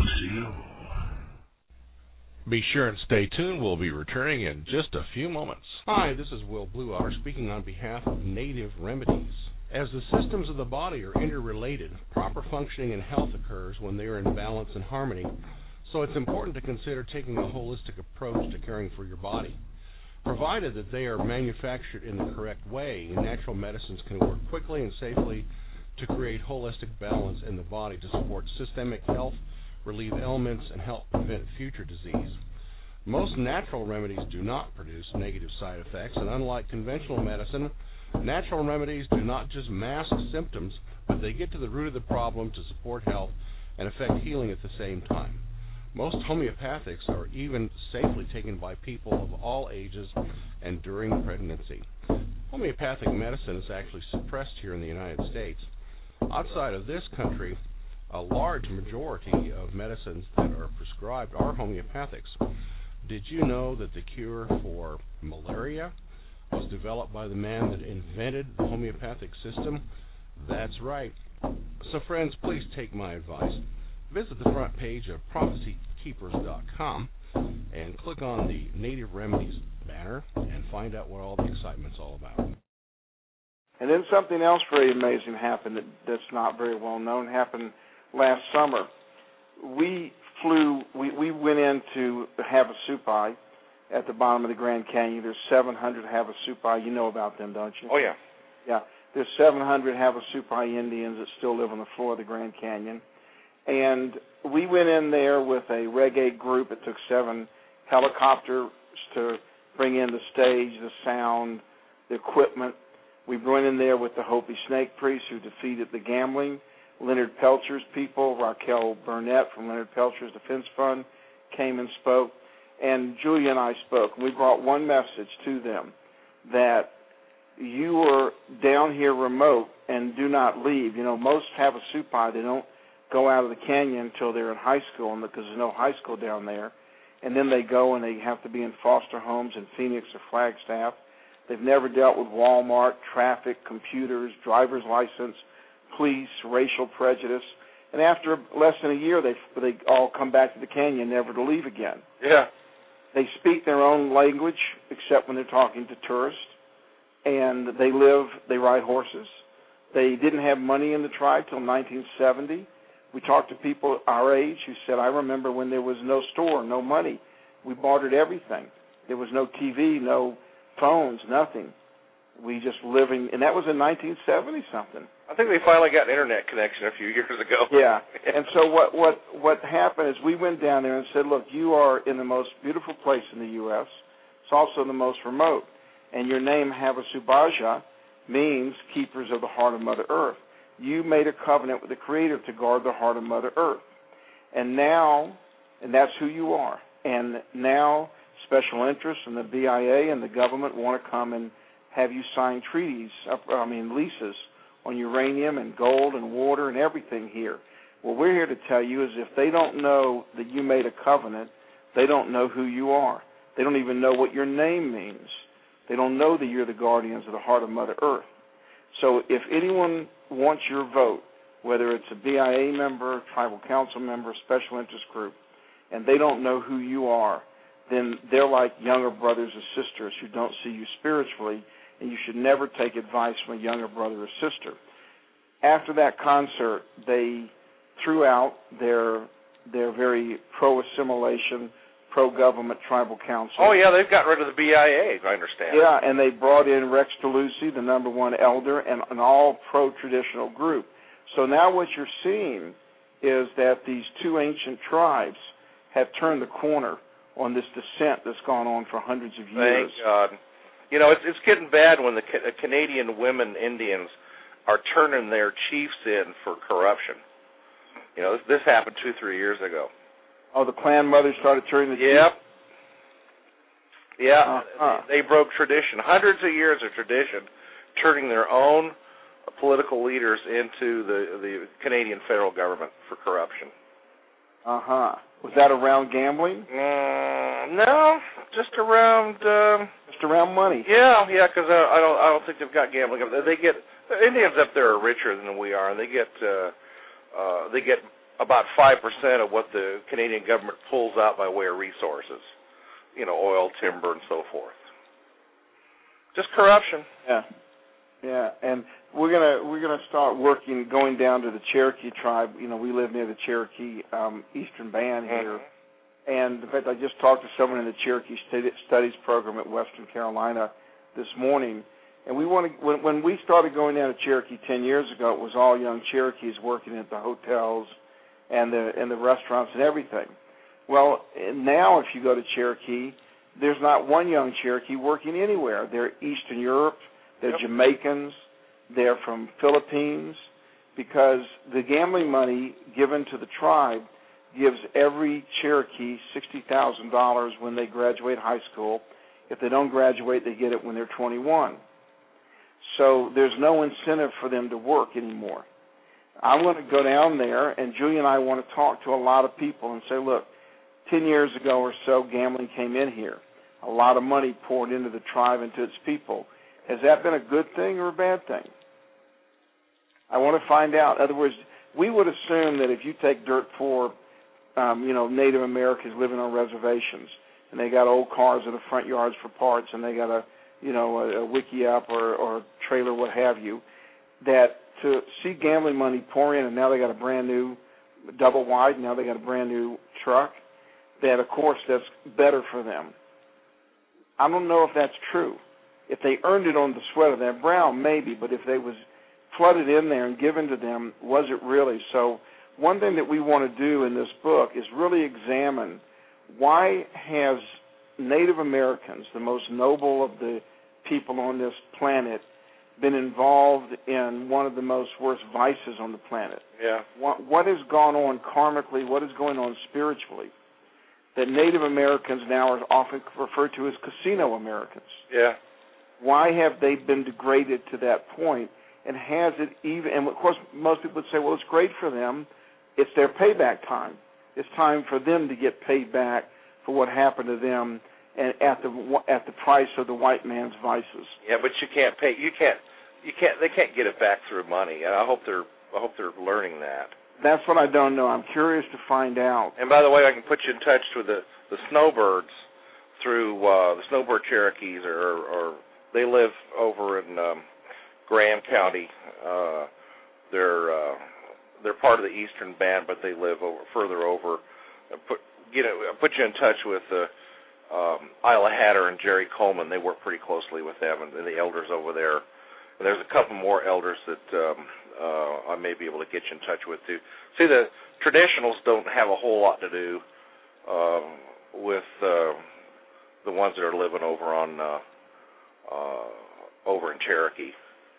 Be sure and stay tuned. We'll be returning in just a few moments. Hi, this is Will Bluewater speaking on behalf of Native Remedies. As the systems of the body are interrelated, proper functioning and health occurs when they are in balance and harmony, so it's important to consider taking a holistic approach to caring for your body. Provided that they are manufactured in the correct way, natural medicines can work quickly and safely to create holistic balance in the body to support systemic health, relieve ailments, and help prevent future disease. Most natural remedies do not produce negative side effects, and unlike conventional medicine, natural remedies do not just mask symptoms, but they get to the root of the problem to support health and affect healing at the same time. Most homeopathics are even safely taken by people of all ages and during pregnancy. Homeopathic medicine is actually suppressed here in the United States. Outside of this country, a large majority of medicines that are prescribed are homeopathics. Did you know that the cure for malaria was developed by the man that invented the homeopathic system? That's right. So friends, please take my advice. Visit the front page of prophecy keepers dot com and click on the Native Remedies banner and find out what all the excitement's all about. And then something else very amazing happened that, that's not very well known, happened last summer. We flew, we, we went into the Havasupai at the bottom of the Grand Canyon. There's seven hundred Havasupai. You know about them, don't you? Oh, yeah. Yeah. There's seven hundred Havasupai Indians that still live on the floor of the Grand Canyon. And we went in there with a reggae group. It took seven helicopters to bring in the stage, the sound, the equipment. We went in there with the Hopi Snake Priests who defeated the gambling. Leonard Pelcher's people, Raquel Burnett from Leonard Pelcher's Defense Fund came and spoke. And Julia and I spoke. And we brought one message to them, that you are down here remote and do not leave. You know, most Havasupai, they don't go out of the canyon until they're in high school, and because there's no high school down there. And then they go and they have to be in foster homes in Phoenix or Flagstaff. They've never dealt with Walmart, traffic, computers, driver's license, police, racial prejudice. And after less than a year, they they all come back to the canyon, never to leave again. Yeah. They speak their own language, except when they're talking to tourists. And they live, they ride horses. They didn't have money in the tribe till nineteen seventy. We talked to people our age who said, I remember when there was no store, no money. We bartered everything. There was no T V, no phones, nothing. We just living, and that was in nineteen seventy something. I think they finally got an internet connection a few years ago. Yeah, and so what, what, what happened is we went down there and said, look, you are in the most beautiful place in the U S It's also the most remote. And your name, Havasubaja, means keepers of the heart of Mother Earth. You made a covenant with the Creator to guard the heart of Mother Earth. And now, and that's who you are. And now special interests and the B I A and the government want to come and have you sign treaties, I mean leases, on uranium and gold and water and everything here. What we're here to tell you is if they don't know that you made a covenant, they don't know who you are. They don't even know what your name means. They don't know that you're the guardians of the heart of Mother Earth. So if anyone wants your vote, whether it's a B I A member, tribal council member, special interest group, and they don't know who you are, then they're like younger brothers or sisters who don't see you spiritually, and you should never take advice from a younger brother or sister. After that concert, they threw out their their very pro-assimilation, pro-government tribal council. Oh, yeah, they've gotten rid of the B I A, I understand. Yeah, and they brought in Rex DeLucy, the number one elder, and an all pro-traditional group. So now what you're seeing is that these two ancient tribes have turned the corner on this descent that's gone on for hundreds of years. Thank God. You know, it's, it's getting bad when the ca- Canadian women Indians are turning their chiefs in for corruption. You know, this, this happened two, three years ago. Oh, the clan mothers started turning the Yep. chiefs? Yeah, uh-huh. they, they broke tradition. Hundreds of years of tradition, turning their own political leaders into the, the Canadian federal government for corruption. Uh-huh. Was that around gambling? Mm, no, just around... Um, just around money? Yeah, yeah, because I, I don't I don't think they've got gambling. They get... The Indians up there are richer than we are, and they get... Uh, uh, they get about five percent of what the Canadian government pulls out by way of resources. You know, oil, timber, and so forth. Just corruption. Yeah. Yeah, and we're gonna we're gonna start working, going down to the Cherokee tribe. You know, we live near the Cherokee um, Eastern Band here, mm-hmm. and in fact, I just talked to someone in the Cherokee Studies program at Western Carolina this morning, and we want to. When, when we started going down to Cherokee ten years ago, it was all young Cherokees working at the hotels and the and the restaurants and everything. Well, now if you go to Cherokee, there's not one young Cherokee working anywhere. They're Eastern Europe. They're yep. Jamaicans, they're from Philippines, because the gambling money given to the tribe gives every Cherokee sixty thousand dollars when they graduate high school. If they don't graduate, they get it when they're twenty-one. So there's no incentive for them to work anymore. I'm going to go down there, and Julie and I want to talk to a lot of people and say, look, ten years ago or so, gambling came in here. A lot of money poured into the tribe and to its people. Has that been a good thing or a bad thing? I want to find out. In other words, we would assume that if you take dirt poor, um, you know, Native Americans living on reservations, and they got old cars in the front yards for parts, and they got a, you know, a, a wiki up or, or a trailer, what have you, that to see gambling money pour in, and now they got a brand new double wide, now they got a brand new truck, that of course that's better for them. I don't know if that's true. If they earned it on the sweat of their brow, maybe, but if they was flooded in there and given to them, was it really? So one thing that we want to do in this book is really examine why has Native Americans, the most noble of the people on this planet, been involved in one of the most worst vices on the planet? Yeah. What, what has gone on karmically? What is going on spiritually? That Native Americans now are often referred to as casino Americans. Yeah. Why have they been degraded to that point? And has it even, and of course most people would say, well, it's great for them. It's their payback time. It's time for them to get paid back for what happened to them and at the at the price of the white man's vices. Yeah, but you can't pay, you can't, you can't, they can't get it back through money. And I hope they're, I hope they're learning that. That's what I don't know. I'm curious to find out. And by the way, I can put you in touch with the, the snowbirds through uh, the snowbird Cherokees, or, or they live over in um, Graham County. Uh, they're uh, they're part of the Eastern Band, but they live over, further over. I put you know I put you in touch with uh, um, Isla Hatter and Jerry Coleman. They work pretty closely with them and, and the elders over there. And there's a couple more elders that um, uh, I may be able to get you in touch with too. See, the traditionals don't have a whole lot to do um, with uh, the ones that are living over on. Uh, Uh, over in Cherokee.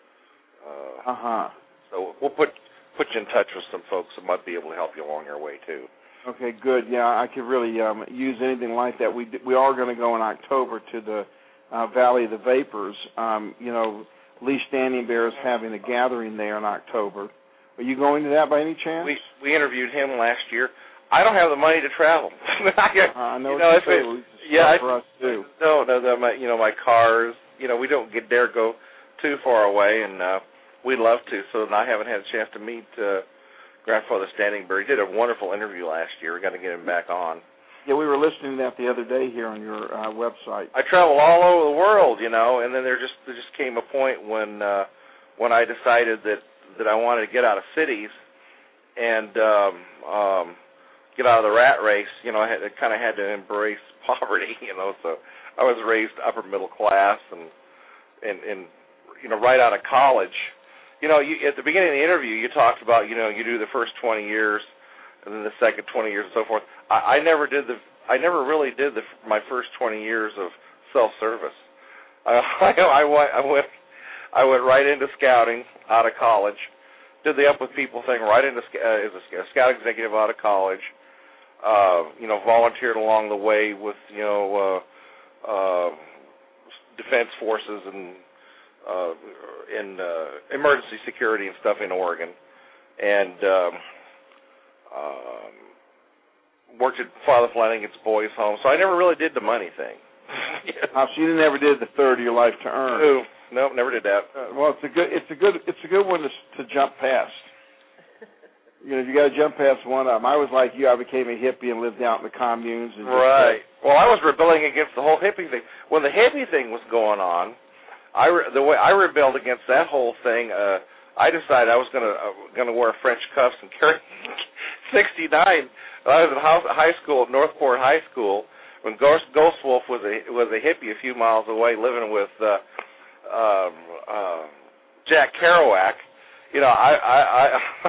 Uh huh. So we'll put put you in touch with some folks that might be able to help you along your way too. Okay, good. Yeah, I could really um, use anything like that. We we are going to go in October to the uh, Valley of the Vapors. Um, you know, Lee Standing Bear is having a gathering there in October. Are you going to that by any chance? We we interviewed him last year. I don't have the money to travel. uh, I know you what know, you say. It, yeah, for us too. No, no, no, my you know my cars. You know, we don't get dare go too far away, and uh, we'd love to. So I haven't had a chance to meet uh, Grandfather Standing Bear. He did a wonderful interview last year. We got to get him back on. Yeah, we were listening to that the other day here on your uh, website. I travel all over the world, you know, and then there just there just came a point when uh, when I decided that, that I wanted to get out of cities and um, um, get out of the rat race. You know, I, had, I kind of had to embrace poverty, you know. So I was raised upper middle class, and and, and you know, right out of college. You know, you, at the beginning of the interview, you talked about, you know, you do the first twenty years, and then the second twenty years, and so forth. I, I never did the, I never really did the my first twenty years of self-service. I, I, I went, I went, I went right into scouting out of college. Did the Up with People thing right into uh, as a scout executive out of college. Uh, you know, volunteered along the way with, you know, uh, uh, defense forces and. Uh, in uh, emergency security and stuff in Oregon, and um, um, worked at Father Flanagan's Boys Home. So I never really did the money thing. Oh, so you never did the third of your life to earn? Ooh, no, never did that. Uh, well, it's a good, it's a good, it's a good one to, to jump past. You know, you got to jump past one of them. I was like you. I became a hippie and lived out in the communes. And right. Just, well, I was rebelling against the whole hippie thing. When the hippie thing was going on, I re- the way I rebelled against that whole thing, uh, I decided I was gonna uh, gonna wear French cuffs and carry sixty-nine. I was in high school at Northport High School when Ghost, Ghost Wolf was a was a hippie a few miles away, living with uh, um, uh, Jack Kerouac. You know, I I I,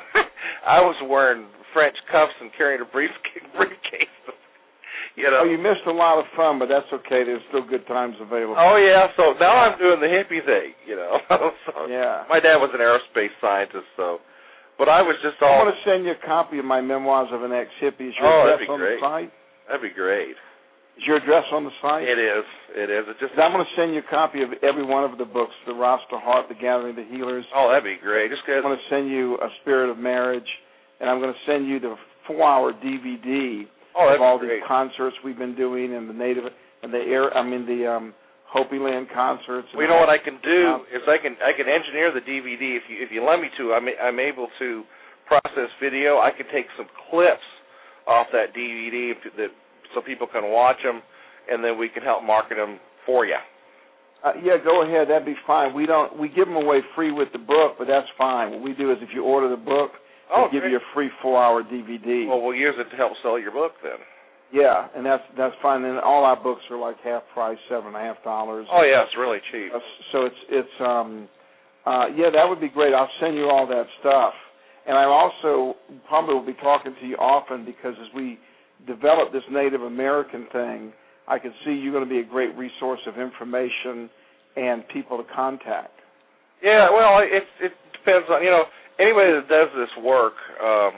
I was wearing French cuffs and carrying a briefcase. briefcase. You know. Oh, you missed a lot of fun, but that's okay. There's still good times available. Oh, yeah, so now I'm doing the hippie thing, you know. so yeah. My dad was an aerospace scientist, so, but I was just all... I'm going to send you a copy of my Memoirs of an Ex-Hippie. Is your oh, address that'd be on great. the site? That'd be great. Is your address on the site? It is. It is. It just. I'm going to send you a copy of every one of the books, The Rasta Heart, The Gathering of the Healers. Oh, that'd be great. Just I'm going to send you A Spirit of Marriage, and I'm going to send you the four-hour D V D oh, of all great. these concerts we've been doing, and the native, and the air. I mean the um, Hopi Land concerts. Well, you know what I can do is I can I can engineer the D V D if you if you let me to. I'm I'm able to process video. I can take some clips off that D V D that so people can watch them, and then we can help market them for you. Uh, yeah, go ahead. That'd be fine. We don't we give them away free with the book, but that's fine. What we do is if you order the book, oh, we give great. you a free four-hour D V D. Well, we'll use it to help sell your book then. Yeah, and that's that's fine. And all our books are like half price, seven and a half dollars. Oh yeah, it's really cheap. Uh, so it's it's um uh yeah, that would be great. I'll send you all that stuff. And I also probably will be talking to you often because as we develop this Native American thing, I can see you're going to be a great resource of information and people to contact. Yeah, well, it it depends on, you know, anybody that does this work um,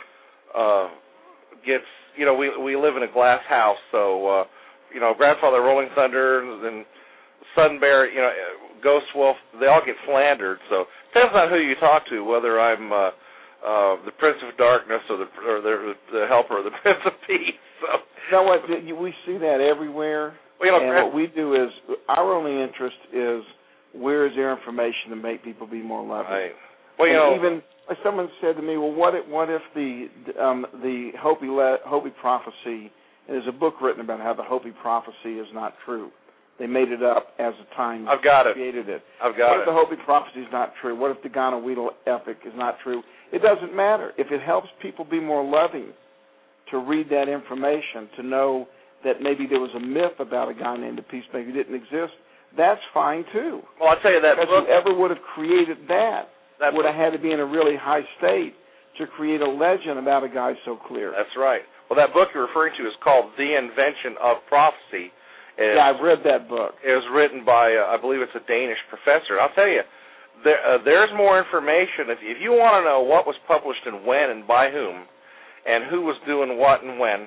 uh, gets, you know, we we live in a glass house, so, uh, you know, Grandfather Rolling Thunder and Sun Bear, you know, Ghost Wolf, they all get slandered, so it depends on who you talk to, whether I'm uh, uh, the Prince of Darkness or the or the, the helper of the Prince of Peace. So. You know what, we see that everywhere, well, you know, and Grant- what we do is, our only interest is where is there information to make people be more loving. Right. Well, you and know, even like someone said to me, well, what if, what if the um, the Hopi le- Hopi prophecy? And there's a book written about how the Hopi prophecy is not true. They made it up as the time I've got it. created it. I've got what it. if the Hopi prophecy is not true? What if the Ghana Weedle epic is not true? It doesn't matter. If it helps people be more loving to read that information, to know that maybe there was a myth about a guy named the Peacemaker who didn't exist, that's fine too. Well, I'll tell you that because book. whoever would have created that, that would book, have had to be in a really high state to create a legend about a guy so clear. That's right. Well, that book you're referring to is called The Invention of Prophecy. It's, yeah, I've read that book. It was written by, uh, I believe it's a Danish professor. I'll tell you, there, uh, there's more information. If, if you want to know what was published and when and by whom, and who was doing what and when,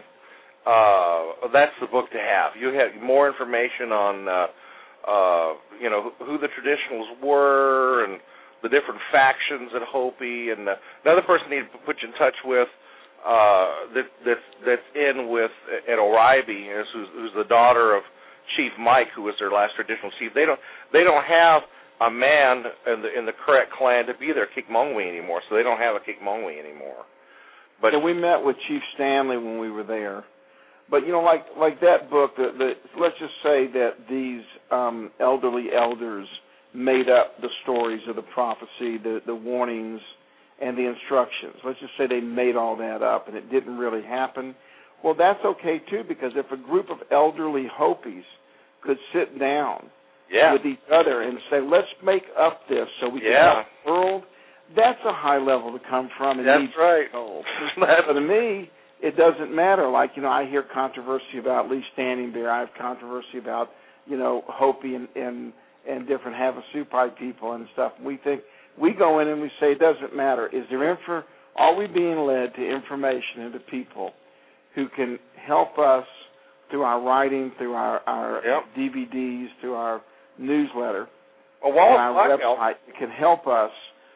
uh, that's the book to have. You have more information on, uh, uh, you know, who the traditionals were and the different factions at Hopi. And uh, another person you need to put you in touch with uh, that, that's, that's in with at Oribe, is who's, who's the daughter of Chief Mike, who was their last traditional chief. They don't they don't have a man in the in the correct clan to be their Kikmongwe anymore, so they don't have a Kikmongwe anymore. But so we met with Chief Stanley when we were there, But you know, like like that book, the, the let's just say that these um, elderly elders made up the stories of the prophecy, the the warnings, and the instructions. Let's just say they made all that up, and it didn't really happen. Well, that's okay too, because if a group of elderly Hopis could sit down yeah. with each other and say, "Let's make up this so we can yeah. help the world," that's a high level to come from. And that's right. So to me, it doesn't matter. Like, you know, I hear controversy about Lee Standing Bear. I have controversy about, you know, Hopi and, and, and different Havasupai people and stuff. We think, we go in and we say, it doesn't matter. Is there info, are we being led to information and to people who can help us through our writing, through our, our yep. D V Ds, through our newsletter, well, Wallace our Blackwell website, can help us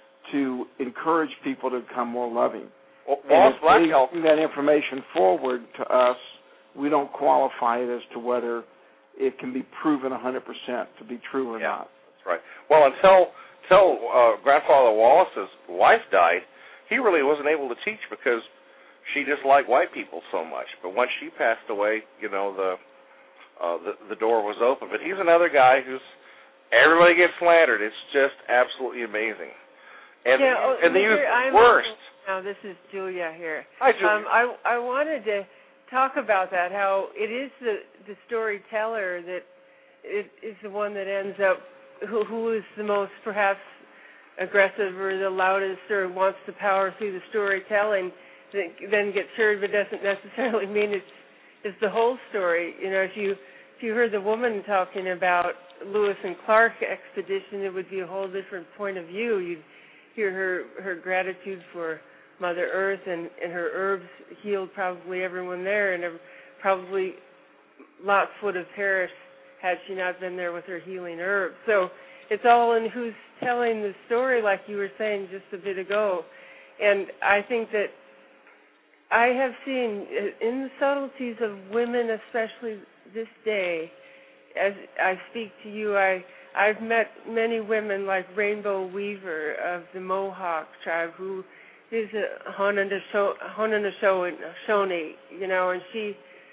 to encourage people to become more loving. Well, and if Blackwell. they bring that information forward to us, we don't qualify it as to whether it can be proven one hundred percent to be true or yeah, not. That's right. Well, until, until uh, Grandfather Wallace's wife died, he really wasn't able to teach because she disliked white people so much. But once she passed away, you know, the uh, the, the door was open. But he's another guy who's, everybody gets slandered. It's just absolutely amazing. And, yeah, oh, and they use I'm the worst. Now, this is Julia here. Hi, Julia. Um, I, I wanted to talk about that, how it is the, the storyteller that it is the one that ends up, who, who is the most perhaps aggressive or the loudest or wants the power through the storytelling, that then gets heard, but doesn't necessarily mean it's, it's the whole story. You know, if you if you heard the woman talking about Lewis and Clark expedition, it would be a whole different point of view. You'd hear her, her gratitude for Mother Earth, and, and her herbs healed probably everyone there, and probably lots would have perished had she not been there with her healing herbs. So it's all in who's telling the story, like you were saying just a bit ago. And I think that I have seen in the subtleties of women, especially this day, as I speak to you, I, I've met many women like Rainbow Weaver of the Mohawk tribe, who is a Haudenosaunee, you know, and she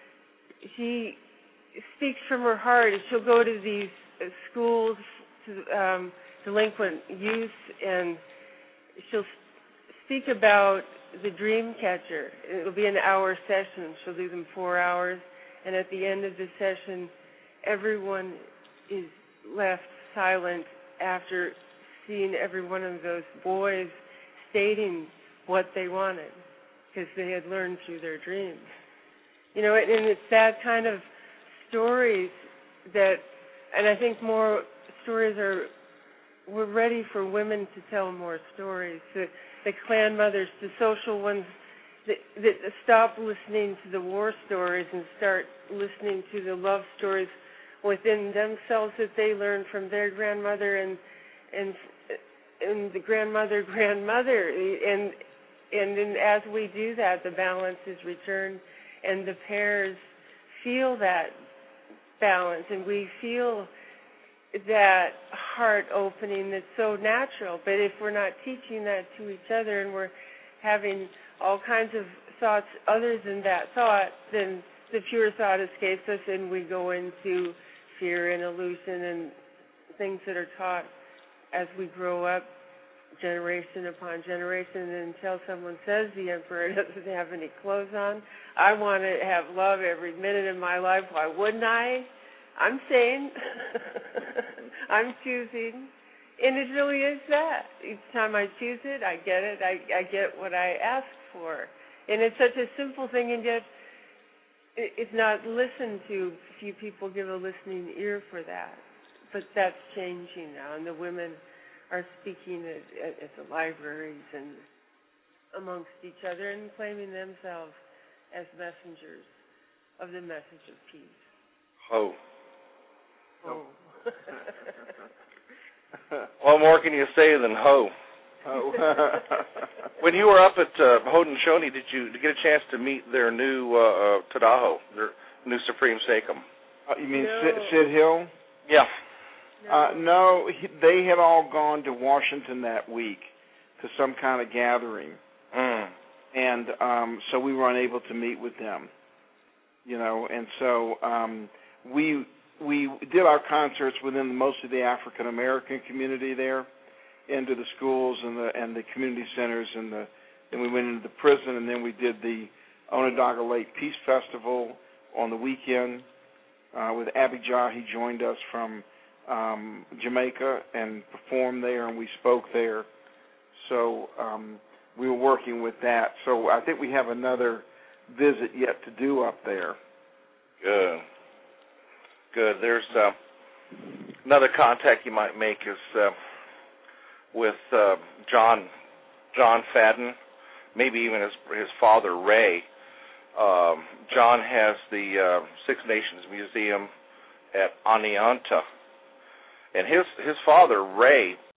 she speaks from her heart, and she'll go to these uh, schools to um, delinquent youth, and she'll speak about the dream catcher. It'll be an hour session. She'll do them four hours, and at the end of the session, everyone is left silent after seeing every one of those boys stating what they wanted, because they had learned through their dreams. You know, and it's that kind of stories that, and I think more stories are, we're ready for women to tell more stories. The, the clan mothers, the social ones, that, that stop listening to the war stories and start listening to the love stories within themselves that they learned from their grandmother and and and the grandmother grandmother and and then as we do that, the balance is returned, and the pairs feel that balance, and we feel that heart opening that's so natural. But if we're not teaching that to each other, and we're having all kinds of thoughts other than that thought, then the pure thought escapes us, and we go into fear and illusion and things that are taught as we grow up, generation upon generation. And until someone says the emperor doesn't have any clothes on, I want to have love every minute of my life. Why wouldn't I? I'm saying, I'm choosing, and it really is that. Each time I choose it, I get it. I, I get what I ask for, and it's such a simple thing, and yet it's not listened to. Few people give a listening ear for that, but that's changing now, and the women are speaking at, at, at the libraries and amongst each other and claiming themselves as messengers of the message of peace. Ho. Oh. What more can you say than ho? Oh. When you were up at uh, Haudenosaunee, did you get a chance to meet their new uh, uh, Tadaho, their new Supreme Sachem? Uh, you mean No. Sid, Sid Hill? Yeah. No, Uh, no, he, they had all gone to Washington that week to some kind of gathering, Mm. and um, so we were unable to meet with them. you know, and so um, we we did our concerts within most of the African American community there, into the schools and the and the community centers, and the then we went into the prison, and then we did the Onondaga Lake Peace Festival on the weekend uh, with Abijah. He joined us from um, Jamaica and performed there, and we spoke there. So um, we were working with that. So I think we have another visit yet to do up there. Good. Good. There's uh, another contact you might make is uh, with uh, John John Fadden, maybe even his his father Ray. Um, John has the uh, Six Nations Museum at Oneonta, and his his father Ray